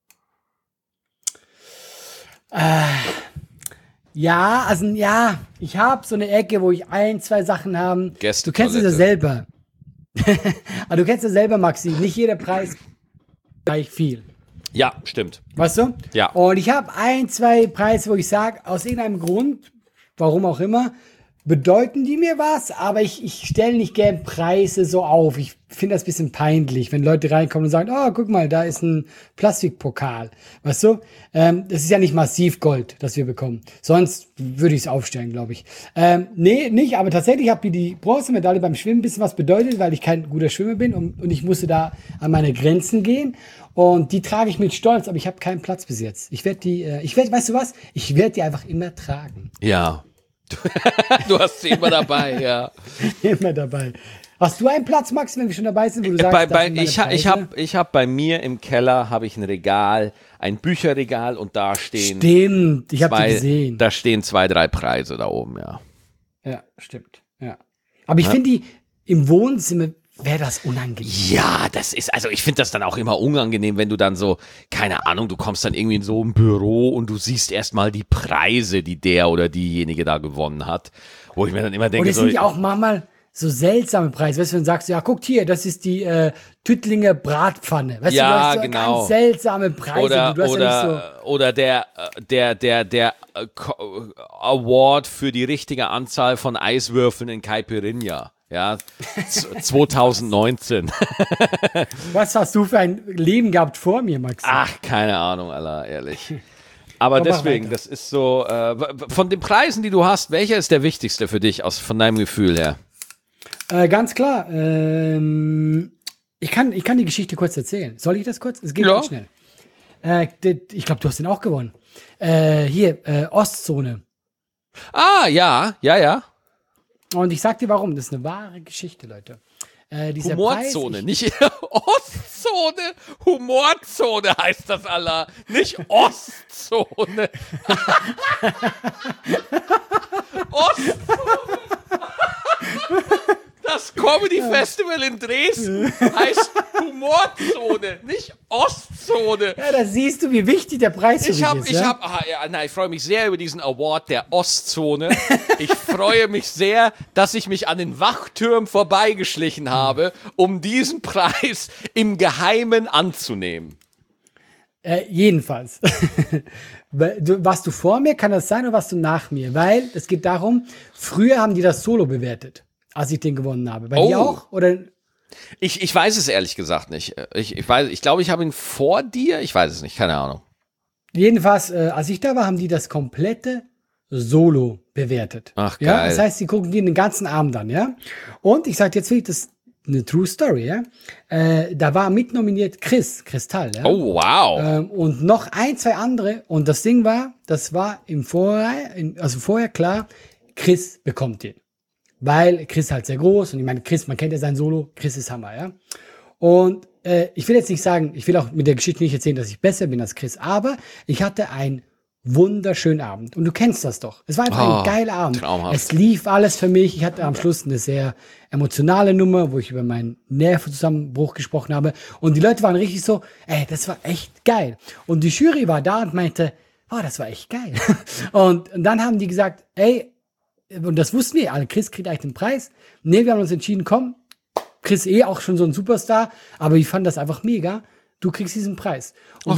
Ja, ich habe so eine Ecke, wo ich 1, 2 Sachen habe. Du kennst es ja selber. Aber du kennst es selber, Maxi. Nicht jeder Preis gleich viel. Ja, stimmt. Weißt du? Ja. Und ich habe 1, 2 Preise, wo ich sage, aus irgendeinem Grund, warum auch immer, bedeuten die mir was, aber ich stelle nicht gern Preise so auf. Ich finde das ein bisschen peinlich, wenn Leute reinkommen und sagen, oh, guck mal, da ist ein Plastikpokal. Weißt du? Das ist ja nicht massiv Gold, das wir bekommen. Sonst würde ich es aufstellen, glaube ich. Nee, nicht, aber tatsächlich hat mir die Bronzemedaille beim Schwimmen ein bisschen was bedeutet, weil ich kein guter Schwimmer bin und ich musste da an meine Grenzen gehen. Und die trage ich mit Stolz, aber ich habe keinen Platz bis jetzt. Weißt du was? Ich werde die einfach immer tragen. Ja. Du hast sie immer dabei, ja. Immer dabei. Hast du einen Platz, Max, wenn wir schon dabei sind, wo du sagst, ich hab bei mir im Keller ein Regal, ein Bücherregal und da stehen. Stimmt, ich habe die gesehen. Da stehen 2, 3 Preise da oben, ja. Ja, stimmt. Ja. Aber ich finde die im Wohnzimmer wäre das unangenehm. Ja, ich finde das dann auch immer unangenehm, wenn du dann so, keine Ahnung, du kommst dann irgendwie in so ein Büro und du siehst erstmal die Preise, die der oder diejenige da gewonnen hat. Wo ich mir dann immer denke, und es sind ja auch manchmal so seltsame Preise. Weißt du, wenn du sagst, ja, guckt hier, das ist die Tüttlinger Bratpfanne. Weißt ja, du, du hast so genau. Ganz seltsame Preise. Oder der Award für die richtige Anzahl von Eiswürfeln in Caipirinha. Ja, 2019. Was hast du für ein Leben gehabt vor mir, Max? Ach, keine Ahnung, Allah, ehrlich. Aber deswegen, das ist so, von den Preisen, die du hast, welcher ist der wichtigste für dich, von deinem Gefühl her? Ganz klar. Ich kann die Geschichte kurz erzählen. Soll ich das kurz? Es geht ganz schnell. Ich glaube, du hast den auch gewonnen. Ostzone. Ah, ja. Und ich sag dir warum. Das ist eine wahre Geschichte, Leute. Humorzone, nicht Ostzone. Humorzone heißt das, Allah. Nicht Ostzone. Ostzone. Das Comedy Festival in Dresden heißt Humorzone, nicht Ostzone. Ja, da siehst du, wie wichtig der Preis für dich ist. Ich freue mich sehr über diesen Award der Ostzone. Ich freue mich sehr, dass ich mich an den Wachtürmen vorbeigeschlichen habe, um diesen Preis im Geheimen anzunehmen. Jedenfalls. Warst du vor mir, kann das sein, oder warst du nach mir? Weil es geht darum, früher haben die das Solo bewertet, als ich den gewonnen habe. Bei dir auch? Oder? Ich weiß es ehrlich gesagt nicht. Ich glaube, ich habe ihn vor dir. Ich weiß es nicht, keine Ahnung. Jedenfalls, als ich da war, haben die das komplette Solo bewertet. Ach, geil. Ja? Das heißt, sie gucken dir den ganzen Abend an, ja. Und ich sage jetzt wirklich, das ist eine True Story, ja. Da war mitnominiert Kristall, ja. Oh, wow. Und noch ein, zwei andere. Und das Ding war, das war vorher klar, Chris bekommt den. Weil Chris halt sehr groß und ich meine, Chris, man kennt ja sein Solo, Chris ist Hammer, ja. Und ich will jetzt nicht sagen, ich will auch mit der Geschichte nicht erzählen, dass ich besser bin als Chris, aber ich hatte einen wunderschönen Abend. Und du kennst das doch. Es war einfach ein geiler Abend. Traumhaft. Es lief alles für mich. Ich hatte am Schluss eine sehr emotionale Nummer, wo ich über meinen Nervenzusammenbruch gesprochen habe. Und die Leute waren richtig so, ey, das war echt geil. Und die Jury war da und meinte, oh, das war echt geil. Und dann haben die gesagt, ey, und das wussten wir alle, Chris kriegt eigentlich den Preis. Nee, wir haben uns entschieden, komm, Chris auch schon so ein Superstar, aber ich fand das einfach mega. Du kriegst diesen Preis. Und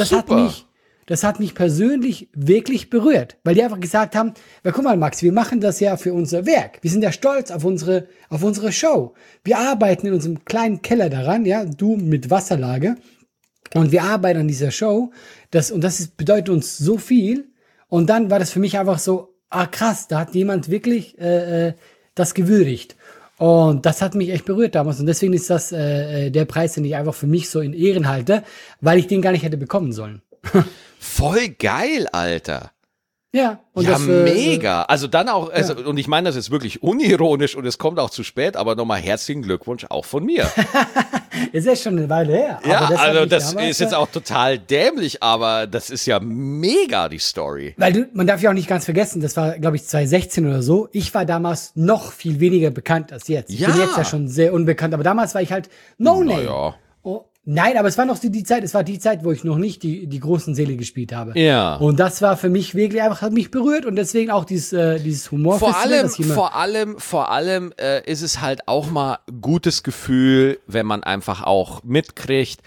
das hat mich persönlich wirklich berührt, weil die einfach gesagt haben, ja, guck mal, Max, wir machen das ja für unser Werk. Wir sind ja stolz auf unsere Show. Wir arbeiten in unserem kleinen Keller daran, ja, du mit Wasserlage. Und wir arbeiten an dieser Show. Das bedeutet uns so viel. Und dann war das für mich einfach so, krass, da hat jemand wirklich das gewürdigt. Und das hat mich echt berührt damals. Und deswegen ist das der Preis, den ich einfach für mich so in Ehren halte, weil ich den gar nicht hätte bekommen sollen. Voll geil, Alter. Ja, und ja, das, mega. Also dann auch, und ich meine das ist wirklich unironisch und es kommt auch zu spät, aber nochmal herzlichen Glückwunsch auch von mir. Ist ja schon eine Weile her. Ja, also das ist jetzt auch total dämlich, aber das ist ja mega, die Story. Weil man darf ja auch nicht ganz vergessen, das war, glaube ich, 2016 oder so. Ich war damals noch viel weniger bekannt als jetzt. Ich bin jetzt ja schon sehr unbekannt, aber damals war ich halt No-Name. Ja. Oh, nein, aber es war noch die Zeit, wo ich noch nicht die großen Seele gespielt habe. Ja. Und das war für mich wirklich einfach, hat mich berührt und deswegen auch dieses Humorfestival. Vor allem ist es halt auch mal gutes Gefühl, wenn man einfach auch mitkriegt,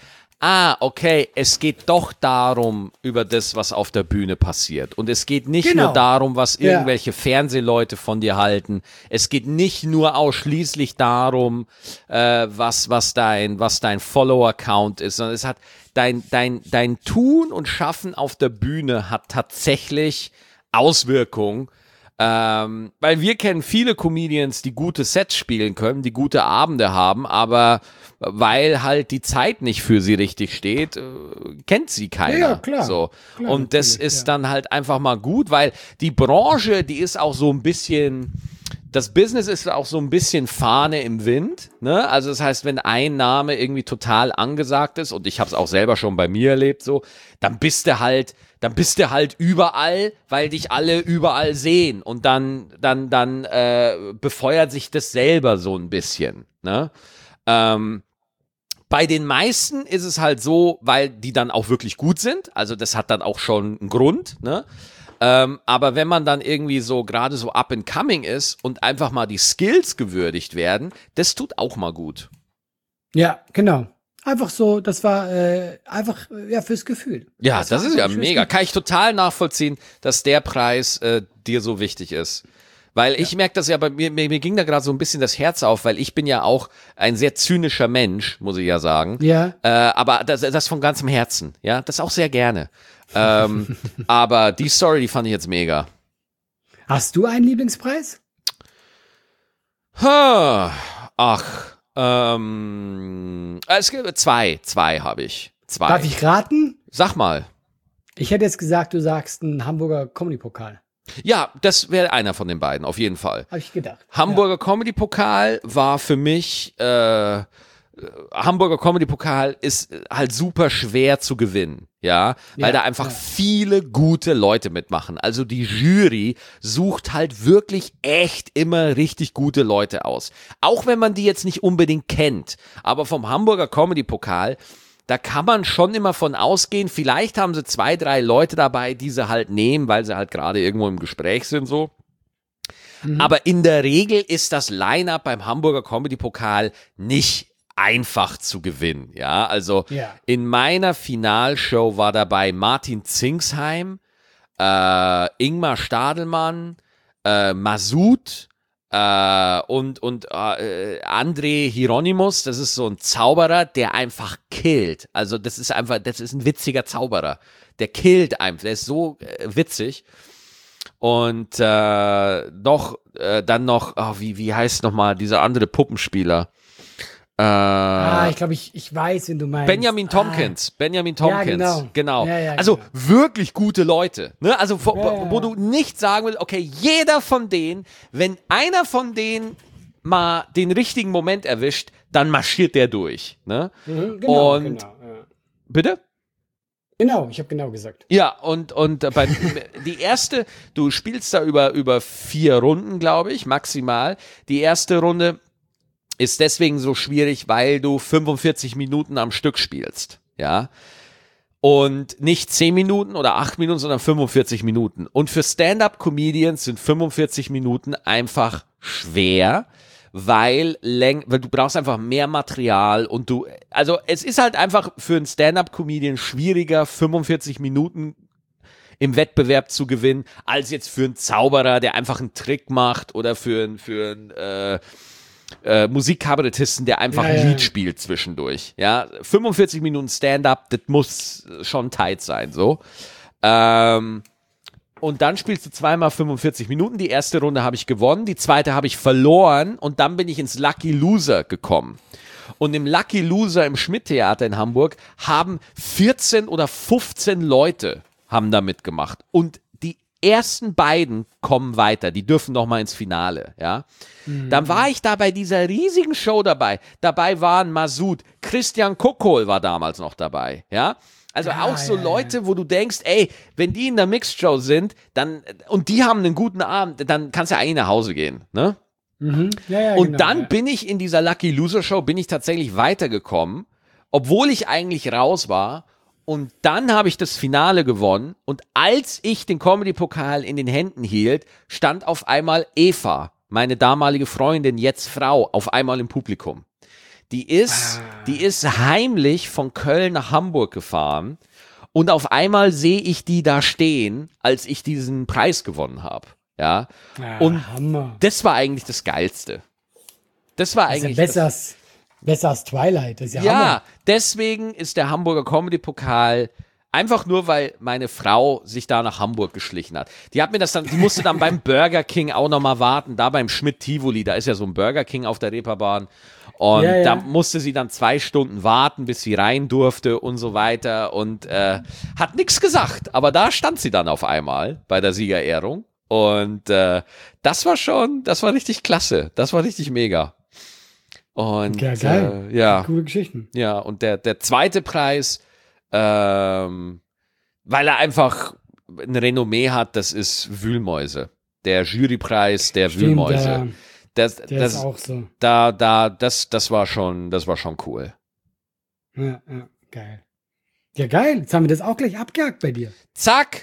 okay, es geht doch darum, über das, was auf der Bühne passiert. Und es geht nicht nur darum, was irgendwelche Fernsehleute von dir halten. Es geht nicht nur ausschließlich darum, was dein Follower-Count ist, sondern es hat dein Tun und Schaffen auf der Bühne hat tatsächlich Auswirkungen. Weil wir kennen viele Comedians, die gute Sets spielen können, die gute Abende haben, aber weil halt die Zeit nicht für sie richtig steht, kennt sie keiner. Ja, klar. So. Klar, und das ist dann halt einfach mal gut, weil die Branche, die ist auch so ein bisschen, das Business ist auch so ein bisschen Fahne im Wind, ne? Also das heißt, wenn ein Name irgendwie total angesagt ist, und ich habe es auch selber schon bei mir erlebt, so, dann bist du halt überall, weil dich alle überall sehen und dann befeuert sich das selber so ein bisschen, ne? Bei den meisten ist es halt so, weil die dann auch wirklich gut sind, also das hat dann auch schon einen Grund, ne? Aber wenn man dann irgendwie so gerade so up and coming ist und einfach mal die Skills gewürdigt werden, das tut auch mal gut. Ja, genau. Einfach so, das war einfach fürs Gefühl. Ja, das ist ja mega. Kann ich total nachvollziehen, dass der Preis dir so wichtig ist. Weil ich merke das ja bei mir ging da gerade so ein bisschen das Herz auf, weil ich bin ja auch ein sehr zynischer Mensch, muss ich ja sagen. Ja. Aber das von ganzem Herzen, ja, das auch sehr gerne. Aber die Story, die fand ich jetzt mega. Hast du einen Lieblingspreis? Es gibt zwei habe ich. Zwei. Darf ich raten? Sag mal. Ich hätte jetzt gesagt, du sagst einen Hamburger Comedy-Pokal. Ja, das wäre einer von den beiden, auf jeden Fall. Habe ich gedacht. Hamburger Comedy-Pokal war für mich, Hamburger Comedy-Pokal ist halt super schwer zu gewinnen, weil da einfach viele gute Leute mitmachen. Also die Jury sucht halt wirklich echt immer richtig gute Leute aus. Auch wenn man die jetzt nicht unbedingt kennt. Aber vom Hamburger Comedy-Pokal, da kann man schon immer von ausgehen, vielleicht haben sie 2, 3 Leute dabei, die sie halt nehmen, weil sie halt gerade irgendwo im Gespräch sind, so. Aber in der Regel ist das Line-Up beim Hamburger Comedy-Pokal nicht einfach zu gewinnen. Ja, also Ja. in meiner Finalshow war dabei Martin Zingsheim, Ingmar Stadelmann, Masud und André Hieronymus. Das ist so ein Zauberer, der einfach killt. Also das ist ein witziger Zauberer. Der killt einfach, der ist so witzig. Und dann noch, wie heißt nochmal dieser andere Puppenspieler? Ich glaube, ich weiß, wen du meinst. Benjamin Tompkins. Ja, Genau. Ja, also genau. wirklich gute Leute. Ne? Also wo du nicht sagen willst, okay, jeder von denen, wenn einer von denen mal den richtigen Moment erwischt, dann marschiert der durch. Ne? Genau, und genau. Ja. bitte? Genau, ich habe genau gesagt. Ja, und die erste, du spielst da über 4 Runden, glaube ich, maximal. Die erste Runde ist deswegen so schwierig, weil du 45 Minuten am Stück spielst, ja. Und nicht 10 Minuten oder 8 Minuten, sondern 45 Minuten. Und für Stand-Up-Comedians sind 45 Minuten einfach schwer, weil du brauchst einfach mehr Material und also es ist halt einfach für einen Stand-Up-Comedian schwieriger, 45 Minuten im Wettbewerb zu gewinnen, als jetzt für einen Zauberer, der einfach einen Trick macht oder für einen Musikkabarettisten, der einfach ein Lied spielt zwischendurch. Ja, 45 Minuten Stand-Up, das muss schon tight sein, so. Und dann spielst du zweimal 45 Minuten. Die erste Runde habe ich gewonnen, die zweite habe ich verloren und dann bin ich ins Lucky Loser gekommen. Und im Lucky Loser im Schmidt-Theater in Hamburg haben 14 oder 15 Leute haben da mitgemacht. Und die ersten beiden kommen weiter, die dürfen noch mal ins Finale, ja. Dann war ich da bei dieser riesigen Show dabei. Dabei waren Masud, Christian Kokol war damals noch dabei, ja. Also auch so Leute, wo du denkst, ey, wenn die in der Mixed-Show sind, dann, und die haben einen guten Abend, dann kannst du ja eigentlich nach Hause gehen, ne? Und genau, dann bin ich in dieser Lucky Loser Show, bin ich tatsächlich weitergekommen, obwohl ich eigentlich raus war. Und dann habe ich das Finale gewonnen. Und als ich den Comedy-Pokal in den Händen hielt, stand auf einmal Eva, meine damalige Freundin, jetzt Frau, auf einmal im Publikum. Die ist heimlich von Köln nach Hamburg gefahren. Und auf einmal sehe ich die da stehen, als ich diesen Preis gewonnen habe. Ja. Und Hammer. das war eigentlich das Geilste. Das war eigentlich Besser als Twilight. Das ist ja ja, Hammer. deswegen ist der Hamburger Comedy-Pokal einfach nur, weil meine Frau sich da nach Hamburg geschlichen hat. Die musste dann beim Burger King auch nochmal warten, da beim Schmidt-Tivoli, da ist ja so ein Burger King auf der Reeperbahn. Und da musste sie dann 2 Stunden warten, bis sie rein durfte und so weiter und hat nichts gesagt. Aber da stand sie dann auf einmal bei der Siegerehrung. Und das war richtig klasse. Das war richtig mega. Und Ja, geil. Coole Geschichten. Ja, und der zweite Preis, weil er einfach ein Renommee hat, das ist Wühlmäuse. Der Jurypreis der Wühlmäuse. Das ist auch so. Das war schon cool. Ja, geil. Ja, geil. Jetzt haben wir das auch gleich abgehakt bei dir. Zack,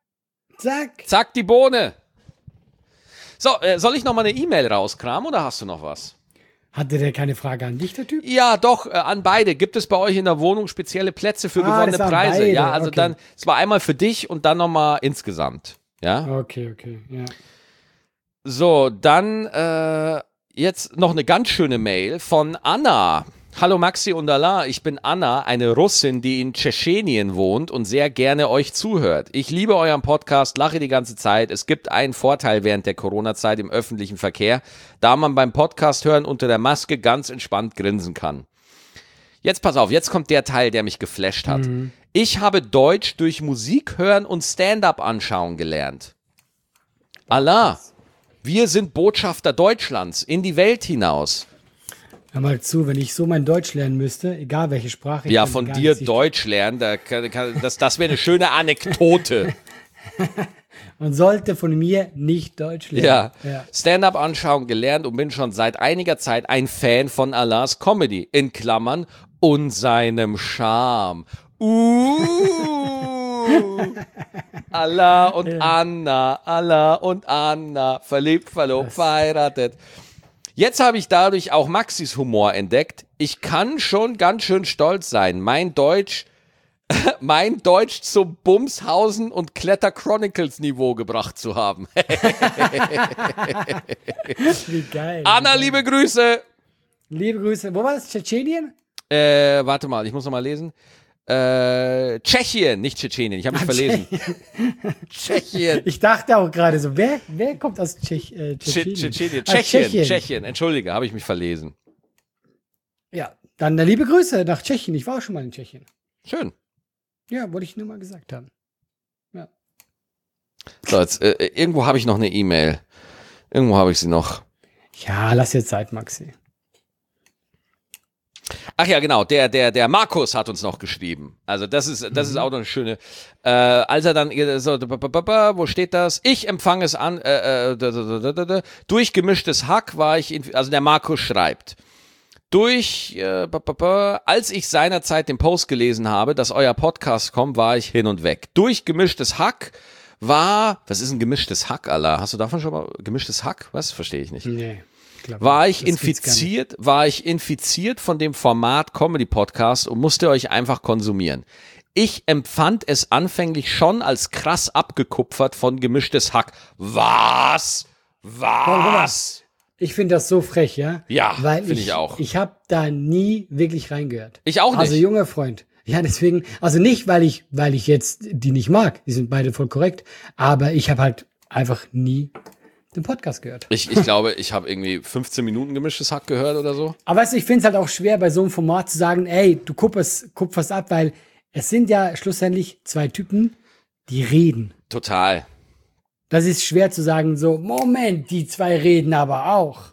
die Bohne. So, soll ich noch mal eine E-Mail rauskramen oder hast du noch was? Hatte der keine Frage an dich, der Typ? Ja, doch, an beide. Gibt es bei euch in der Wohnung spezielle Plätze für gewonnene Preise? Beide. Ja, also okay. dann, es war einmal für dich und dann nochmal insgesamt. Ja. Okay, ja. So, dann jetzt noch eine ganz schöne Mail von Anna. Hallo Maxi und Allah, ich bin Anna, eine Russin, die in Tschetschenien wohnt und sehr gerne euch zuhört. Ich liebe euren Podcast, lache die ganze Zeit. Es gibt einen Vorteil während der Corona-Zeit im öffentlichen Verkehr, da man beim Podcast hören unter der Maske ganz entspannt grinsen kann. Jetzt pass auf, jetzt kommt der Teil, der mich geflasht hat. Ich habe Deutsch durch Musik hören und Stand-up anschauen gelernt. Allah, wir sind Botschafter Deutschlands in die Welt hinaus. Hör mal zu, wenn ich so mein Deutsch lernen müsste, egal welche Sprache. Ja, von dir Deutsch lernen, das wäre eine schöne Anekdote. Man sollte von mir nicht Deutsch lernen. Ja. Stand-up anschauen gelernt und bin schon seit einiger Zeit ein Fan von Allahs Comedy, in Klammern, und seinem Charme. Allah und Anna, verliebt, verlobt, verheiratet. Jetzt habe ich dadurch auch Maxis Humor entdeckt. Ich kann schon ganz schön stolz sein, mein Deutsch zum Bumshausen und Kletter Chronicles Niveau gebracht zu haben. Wie geil. Anna, liebe Grüße. Liebe Grüße. Wo war das? Tschetschenien? Warte mal, ich muss noch mal lesen. Tschechien, nicht Tschetschenien, ich habe mich verlesen. Tschechien. Ich dachte auch gerade so, wer kommt aus Tschechien? Tschechien, entschuldige, habe ich mich verlesen. Ja, dann liebe Grüße nach Tschechien. Ich war auch schon mal in Tschechien. Schön. Ja, wollte ich nur mal gesagt haben. Ja. So, jetzt, irgendwo habe ich noch eine E-Mail. Irgendwo habe ich sie noch. Ja, lass jetzt Zeit, Maxi. Ach ja, genau, der Markus hat uns noch geschrieben. Also das ist auch noch eine schöne, als er dann, so, wo steht das? Ich empfange es an, durch gemischtes Hack war ich, also der Markus schreibt, als ich seinerzeit den Post gelesen habe, dass euer Podcast kommt, war ich hin und weg. Durch gemischtes Hack was ist ein gemischtes Hack, Allah? Hast du davon schon mal, gemischtes Hack? Was? Verstehe ich nicht. Nee. War ich infiziert von dem Format Comedy Podcast und musste euch einfach konsumieren. Ich empfand es anfänglich schon als krass abgekupfert von gemischtes Hack. Was? Ich finde das so frech, ja? Ja, finde ich auch. Ich habe da nie wirklich reingehört. Ich auch nicht. Also junger Freund. Ja, deswegen, also nicht, weil ich jetzt die nicht mag. Die sind beide voll korrekt. Aber ich habe halt einfach nie den Podcast gehört. Ich glaube, ich habe irgendwie 15 Minuten gemischtes Hack gehört oder so. Aber weißt du, ich finde es halt auch schwer, bei so einem Format zu sagen, ey, du kupferst ab, weil es sind ja schlussendlich zwei Typen, die reden. Total. Das ist schwer zu sagen, so, Moment, die zwei reden aber auch.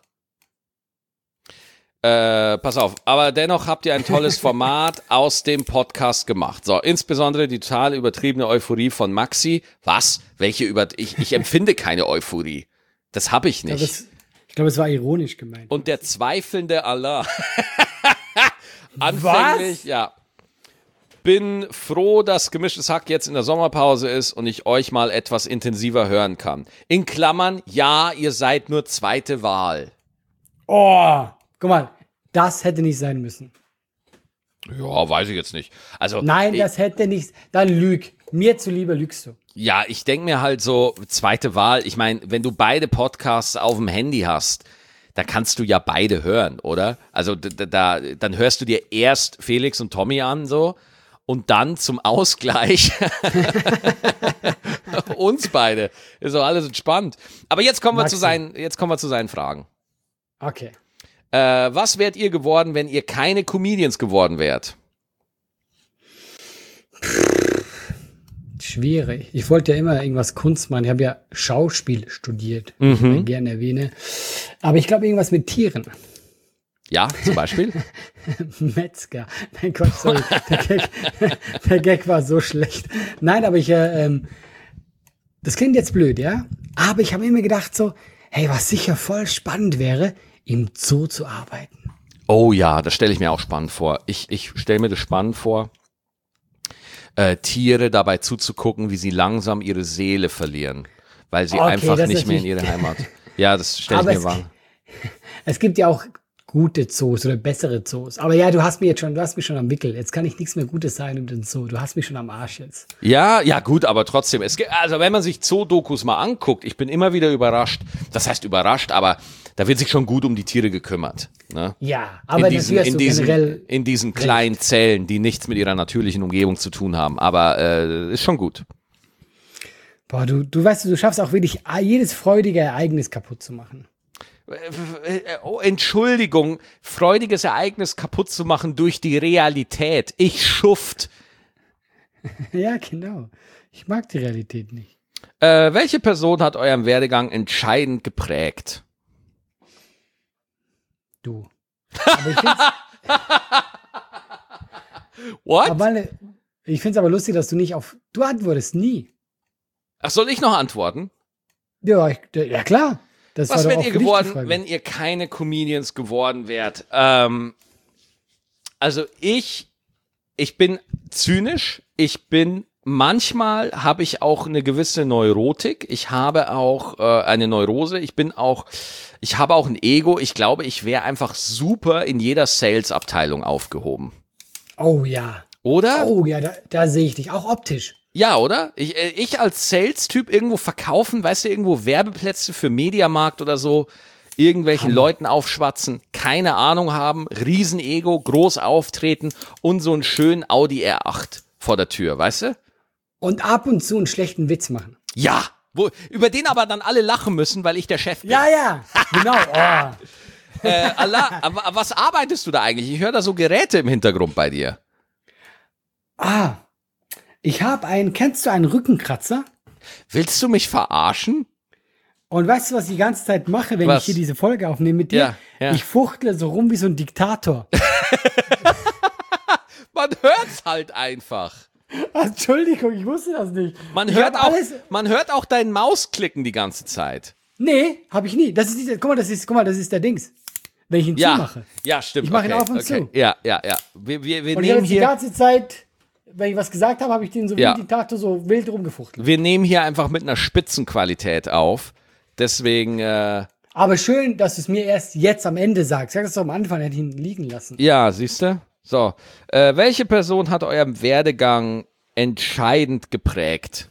Pass auf, aber dennoch habt ihr ein tolles Format aus dem Podcast gemacht. So, insbesondere die total übertriebene Euphorie von Maxi. Was? Ich empfinde keine Euphorie. Das habe ich nicht. Ich glaube, es war ironisch gemeint. Und der zweifelnde Allah. Anfänglich, Was? ja. Bin froh, dass gemischtes Hack jetzt in der Sommerpause ist und ich euch mal etwas intensiver hören kann. In Klammern, ja, ihr seid nur zweite Wahl. Oh, guck mal, das hätte nicht sein müssen. Ja, weiß ich jetzt nicht. Also, Nein, das hätte nicht. Dann lüg. Mir zuliebe lügst du. Ja, ich denke mir halt so, zweite Wahl, ich meine, wenn du beide Podcasts auf dem Handy hast, da kannst du ja beide hören, oder? Also dann hörst du dir erst Felix und Tommy an, so, und dann zum Ausgleich uns beide. Ist doch alles entspannt. Aber jetzt kommen wir zu seinen Fragen. Okay. Was wärt ihr geworden, wenn ihr keine Comedians geworden wärt? Schwierig. Ich wollte ja immer irgendwas Kunst machen. Ich habe ja Schauspiel studiert, wie ich gerne erwähne. Aber ich glaube, irgendwas mit Tieren. Ja, zum Beispiel? Metzger. Mein Gott, sorry. Der Gag war so schlecht. Nein, aber das klingt jetzt blöd, ja? Aber ich habe immer gedacht so, hey, was sicher voll spannend wäre, im Zoo zu arbeiten. Oh ja, das stelle ich mir auch spannend vor. Ich stelle mir das spannend vor, Tiere dabei zuzugucken, wie sie langsam ihre Seele verlieren, weil sie einfach nicht mehr in ihre Heimat. Ja, das stelle ich mir wahr. Es gibt ja auch gute Zoos oder bessere Zoos. Aber ja, du hast mich schon am Wickel. Jetzt kann ich nichts mehr Gutes sagen um den Zoo. Du hast mich schon am Arsch jetzt. Ja, gut, aber trotzdem. Also wenn man sich Zoo-Dokus mal anguckt, ich bin immer wieder überrascht. Das heißt überrascht, aber da wird sich schon gut um die Tiere gekümmert. Ne? Ja, aber generell in diesen kleinen Zellen, die nichts mit ihrer natürlichen Umgebung zu tun haben. Aber ist schon gut. Boah, du weißt, du schaffst auch wirklich jedes freudige Ereignis kaputt zu machen. Oh, Entschuldigung, freudiges Ereignis kaputt zu machen durch die Realität. Ich schuft. Ja, genau. Ich mag die Realität nicht. Welche Person hat euren Werdegang entscheidend geprägt? Du. Aber ich find's, What? Ich finde es aber lustig, dass du antwortest nie. Ach, soll ich noch antworten? Ja, klar. Was wärt ihr geworden, wenn ihr keine Comedians geworden wärt? Also ich bin zynisch, ich bin manchmal habe ich auch eine gewisse Neurotik. Ich habe auch eine Neurose. Ich habe auch ein Ego. Ich glaube, ich wäre einfach super in jeder Sales-Abteilung aufgehoben. Oh ja. Oder? Oh ja, da sehe ich dich. Auch optisch. Ja, oder? Ich als Sales-Typ irgendwo verkaufen, weißt du, irgendwo Werbeplätze für Mediamarkt oder so, irgendwelchen Leuten aufschwatzen, keine Ahnung haben, Riesenego, groß auftreten und so einen schönen Audi R8 vor der Tür, weißt du? Und ab und zu einen schlechten Witz machen. Ja, über den aber dann alle lachen müssen, weil ich der Chef bin. Ja, genau. Oh. Allah, aber was arbeitest du da eigentlich? Ich höre da so Geräte im Hintergrund bei dir. Kennst du einen Rückenkratzer? Willst du mich verarschen? Und weißt du, was ich die ganze Zeit mache, wenn ich hier diese Folge aufnehme mit dir? Ja. Ich fuchtle so rum wie so ein Diktator. Man hört's halt einfach. Entschuldigung, ich wusste das nicht. Man hört auch deinen Mausklicken die ganze Zeit. Nee, habe ich nie. Guck mal, das ist der Dings. Wenn ich ihn zumache. Ja, stimmt. Ich mache ihn auf und zu. Ja. Wir Und nehmen ich habe die hier, ganze Zeit, wenn ich was gesagt habe, habe ich den so wie ein Diktator so wild rumgefuchtelt. wir nehmen hier einfach mit einer Spitzenqualität auf. Deswegen, Aber schön, dass du es mir erst jetzt am Ende sagst. Sag das doch am Anfang, hätte ich ihn liegen lassen. ja, siehst du? So, welche Person hat euren Werdegang entscheidend geprägt?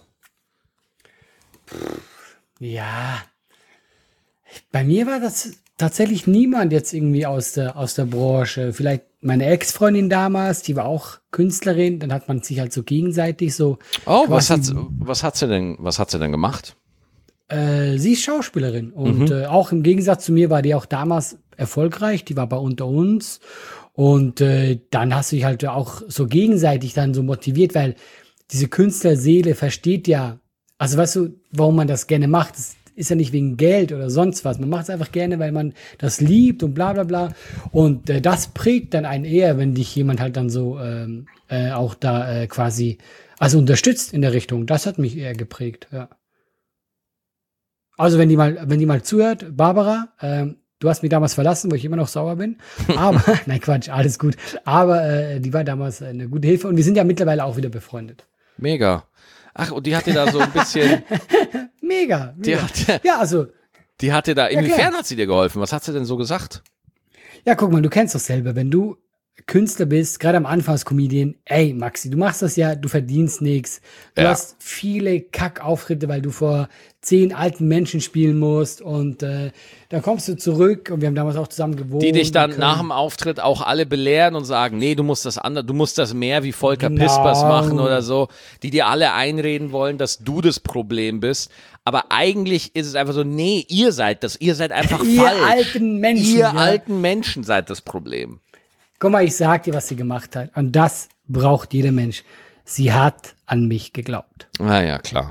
Ja. Bei mir war das tatsächlich niemand jetzt irgendwie aus der Branche. Vielleicht meine Ex-Freundin damals, die war auch Künstlerin. Dann hat man sich halt so gegenseitig so. Oh, was hat sie denn gemacht? Sie ist Schauspielerin und auch im Gegensatz zu mir war die auch damals erfolgreich. Die war bei Unter uns und dann hast du dich halt auch so gegenseitig dann so motiviert, weil diese Künstlerseele versteht ja, also weißt du, warum man das gerne macht. Das ist ja nicht wegen Geld oder sonst was. Man macht es einfach gerne, weil man das liebt und bla bla bla. Und das prägt dann einen eher, wenn dich jemand halt dann so auch da quasi, also unterstützt in der Richtung. Das hat mich eher geprägt, ja. Also wenn die mal zuhört, Barbara, du hast mich damals verlassen, wo ich immer noch sauer bin. Aber, nein Quatsch, alles gut. Aber die war damals eine gute Hilfe und wir sind ja mittlerweile auch wieder befreundet. Mega. Ach, und die hat dir da so ein bisschen... Mega. Die hat dir da, inwiefern klar. hat sie dir geholfen? Was hat sie denn so gesagt? Ja, guck mal, du kennst doch selber, wenn du Künstler bist, gerade am Anfang als Comedian, ey Maxi, du machst das ja, du verdienst nichts, du hast viele Kackauftritte, weil du vor 10 alten Menschen spielen musst und dann kommst du zurück und wir haben damals auch zusammen gewohnt. Die dich dann nach dem Auftritt auch alle belehren und sagen, nee, du musst das mehr wie Volker Pispers machen oder so, die dir alle einreden wollen, dass du das Problem bist. Aber eigentlich ist es einfach so, nee, ihr seid einfach ihr falsch. Alten Menschen. Ihr alten Menschen seid das Problem. Guck mal, ich sag dir, was sie gemacht hat. Und das braucht jeder Mensch. Sie hat an mich geglaubt. Na ja, klar.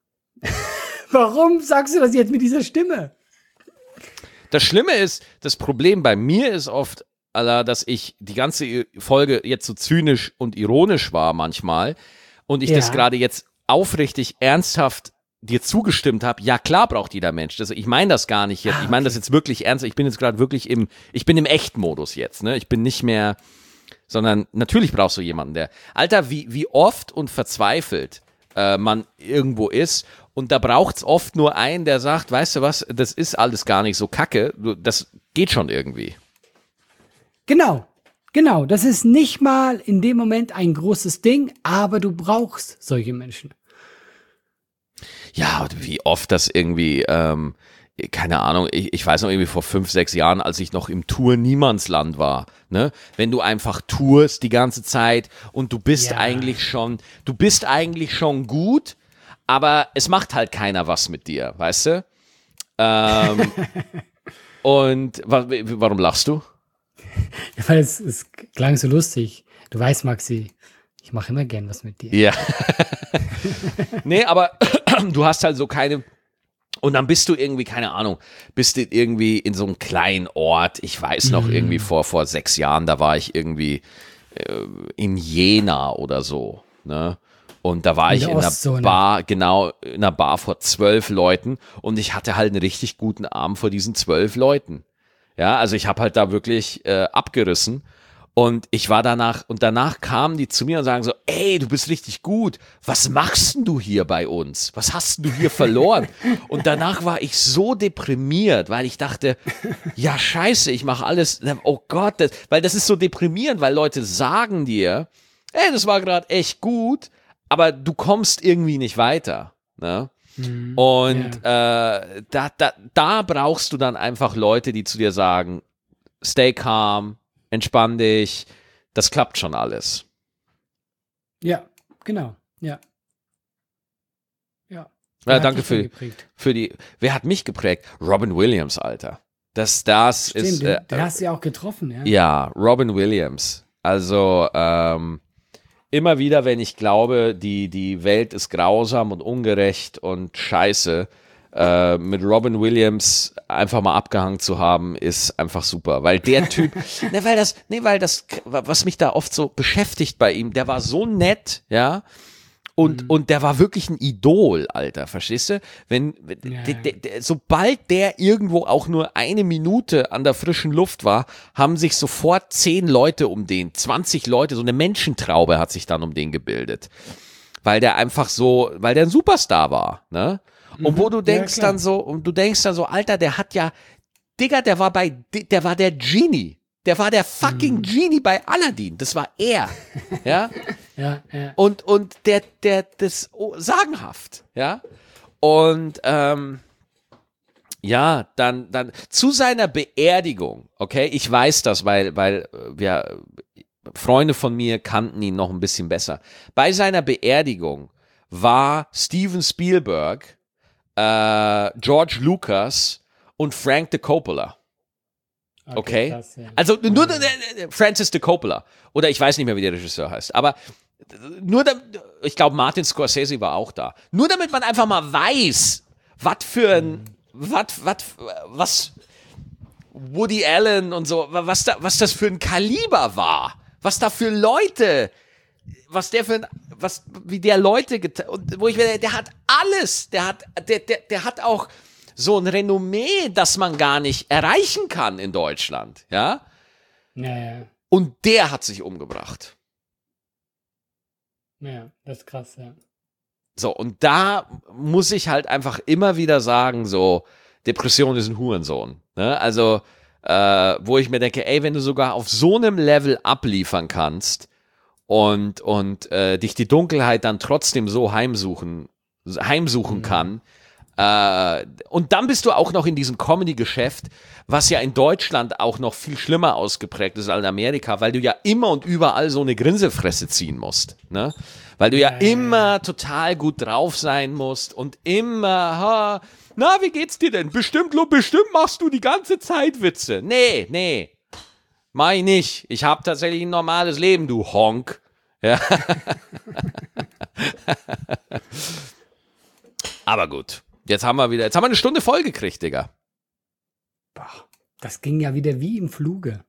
Warum sagst du das jetzt mit dieser Stimme? Das Schlimme ist, das Problem bei mir ist oft, dass ich die ganze Folge jetzt so zynisch und ironisch war manchmal und ich das gerade jetzt aufrichtig, ernsthaft dir zugestimmt habe. Ja, klar braucht jeder Mensch. Ich meine das gar nicht jetzt. Ich meine das jetzt wirklich ernst. Ich bin jetzt gerade wirklich im Echtmodus jetzt. Ne? Ich bin nicht mehr, sondern natürlich brauchst du jemanden, der, Alter, wie oft und verzweifelt man irgendwo ist. Und da braucht es oft nur einen, der sagt, weißt du was, das ist alles gar nicht so kacke, das geht schon irgendwie. Genau. Das ist nicht mal in dem Moment ein großes Ding, aber du brauchst solche Menschen. Ja, wie oft das irgendwie, keine Ahnung, ich weiß noch irgendwie vor 5, 6 Jahren, als ich noch im Tour-Niemandsland war, ne? Wenn du einfach tourst die ganze Zeit und du bist eigentlich schon gut, aber es macht halt keiner was mit dir, weißt du? Und warum lachst du? Ja, weil es klang so lustig. Du weißt, Maxi, ich mache immer gern was mit dir. Ja. Nee, aber du hast halt so keine. Und dann bist du irgendwie, keine Ahnung, bist du irgendwie in so einem kleinen Ort. Ich weiß noch irgendwie vor 6 Jahren, da war ich irgendwie in Jena oder so, ne? Und da war ich in einer Bar, genau, in einer Bar vor 12 Leuten und ich hatte halt einen richtig guten Abend vor diesen 12 Leuten. Ja, also ich habe halt da wirklich abgerissen Und ich war danach kamen die zu mir und sagen so, ey, du bist richtig gut. Was machst denn du hier bei uns? Was hast du hier verloren? Und danach war ich so deprimiert, weil ich dachte, ja scheiße, ich mache alles, oh Gott, weil das ist so deprimierend, weil Leute sagen dir, ey, das war gerade echt gut, aber du kommst irgendwie nicht weiter. Ne? Und da brauchst du dann einfach Leute, die zu dir sagen, stay calm, entspann dich, das klappt schon alles. Ja, genau, ja. Ja, danke für die, wer hat mich geprägt? Robin Williams, Alter. Das Stimmt, ist, den hast du ja auch getroffen, ja. ja, Robin Williams. Also, immer wieder, wenn ich glaube, die Welt ist grausam und ungerecht und scheiße, mit Robin Williams einfach mal abgehangen zu haben, ist einfach super. Weil der Typ, weil das, was mich da oft so beschäftigt bei ihm, der war so nett, ja, und der war wirklich ein Idol, Alter, verstehst du? Sobald der irgendwo auch nur eine Minute an der frischen Luft war, haben sich sofort 10 Leute um den, 20 Leute, so eine Menschentraube hat sich dann um den gebildet. Weil der einfach so, weil der ein Superstar war, ne? Und wo du denkst dann so, Alter, der hat ja, Digga, der war der Genie. Der war der fucking Genie bei Aladdin. Das war er. Ja. Ja. Und das sagenhaft. Ja. Und, ja, dann zu seiner Beerdigung, okay, ich weiß das, weil wir, Freunde von mir kannten ihn noch ein bisschen besser. Bei seiner Beerdigung war Steven Spielberg, George Lucas und Frank de Coppola. Okay? Krass, ja. Also nur Francis de Coppola. Oder ich weiß nicht mehr, wie der Regisseur heißt. Aber ich glaube, Martin Scorsese war auch da. Nur damit man einfach mal weiß, was Woody Allen und so, was das für ein Kaliber war. Was da für Leute, wie der Leute und wo ich mir, der hat alles, der hat auch so ein Renommee, das man gar nicht erreichen kann in Deutschland, ja? Ja. Und der hat sich umgebracht. Ja, das ist krass, ja. So, und da muss ich halt einfach immer wieder sagen, so, Depression ist ein Hurensohn, ne? Also, wo ich mir denke, ey, wenn du sogar auf so einem Level abliefern kannst und dich die Dunkelheit dann trotzdem so heimsuchen kann, und dann bist du auch noch in diesem Comedy-Geschäft, was ja in Deutschland auch noch viel schlimmer ausgeprägt ist als in Amerika, weil du ja immer und überall so eine Grinsefresse ziehen musst, ne? Weil du ja immer total gut drauf sein musst und immer, na, wie geht's dir denn? Bestimmt machst du die ganze Zeit Witze. Nee, mach ich nicht. Ich habe tatsächlich ein normales Leben, du Honk. Ja. Aber gut. Jetzt haben wir eine Stunde voll gekriegt, Digga. Boah, das ging ja wieder wie im Fluge.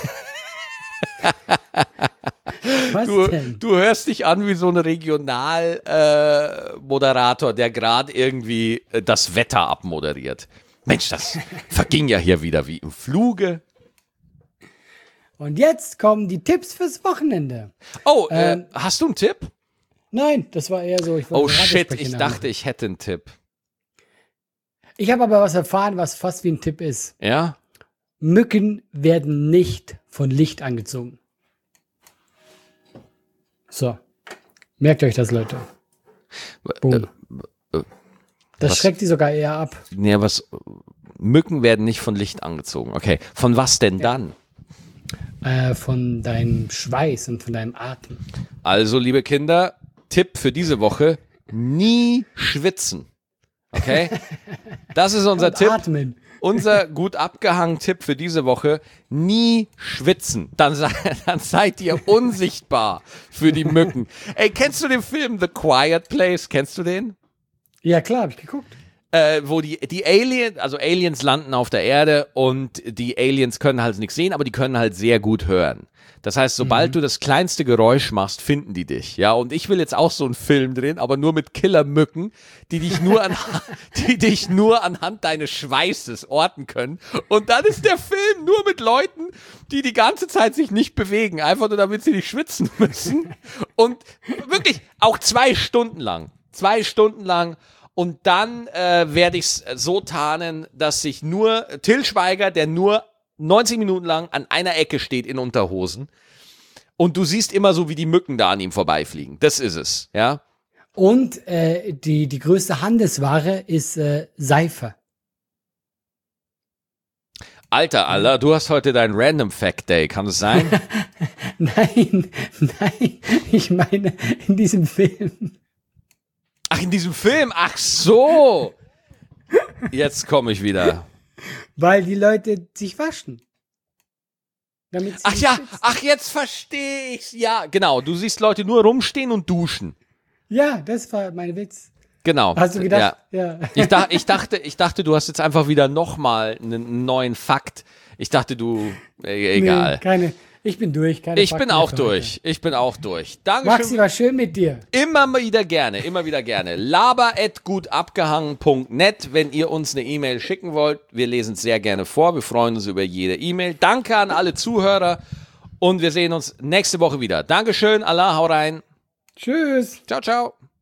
Was denn? Du hörst dich an wie so ein Regionalmoderator, der gerade irgendwie das Wetter abmoderiert. Mensch, das verging ja hier wieder wie im Fluge. Und jetzt kommen die Tipps fürs Wochenende. Oh, hast du einen Tipp? Nein, das war eher so. Oh shit, ich dachte, ich hätte einen Tipp. Ich habe aber was erfahren, was fast wie ein Tipp ist. Ja? Mücken werden nicht von Licht angezogen. So. Merkt euch das, Leute. Boom. Das schreckt die sogar eher ab. Nee, Mücken werden nicht von Licht angezogen. Okay. Von was denn dann? Von deinem Schweiß und von deinem Atem. Also, liebe Kinder, Tipp für diese Woche: nie schwitzen. Okay? Das ist unser Tipp. Atmen. Unser gut abgehangen Tipp für diese Woche: nie schwitzen. Dann seid ihr unsichtbar für die Mücken. Ey, kennst du den Film The Quiet Place? Kennst du den? Ja, klar, hab ich geguckt. wo die Aliens landen auf der Erde und die Aliens können halt nichts sehen, aber die können halt sehr gut hören. Das heißt, sobald du das kleinste Geräusch machst, finden die dich. Ja, und ich will jetzt auch so einen Film drehen, aber nur mit Killermücken, die dich nur anhand deines Schweißes orten können. Und dann ist der Film nur mit Leuten, die ganze Zeit sich nicht bewegen, einfach nur damit sie nicht schwitzen müssen. Und wirklich auch 2 Stunden lang. 2 Stunden lang. Und dann werde ich es so tarnen, dass sich nur Till Schweiger, der nur 90 Minuten lang an einer Ecke steht in Unterhosen und du siehst immer so, wie die Mücken da an ihm vorbeifliegen. Das ist es, ja. Und die größte Handelsware ist Seife. Alter, du hast heute deinen Random Fact Day, kann es sein? Nein, ich meine in diesem Film. Ach, in diesem Film? Ach so! Jetzt komme ich wieder. Weil die Leute sich waschen. Damit sie Jetzt verstehe ich's. Ja, genau. Du siehst Leute nur rumstehen und duschen. Ja, das war mein Witz. Genau. Hast du gedacht? Ja. Ich dachte, du hast jetzt einfach wieder nochmal einen neuen Fakt. Ich dachte, egal. Nee, ich bin durch. Ich bin auch durch. Dankeschön. Maxi, war schön mit dir. Immer wieder gerne. laber@gutabgehangen.net, wenn ihr uns eine E-Mail schicken wollt. Wir lesen es sehr gerne vor. Wir freuen uns über jede E-Mail. Danke an alle Zuhörer und wir sehen uns nächste Woche wieder. Dankeschön, Allah, hau rein. Tschüss. Ciao, ciao.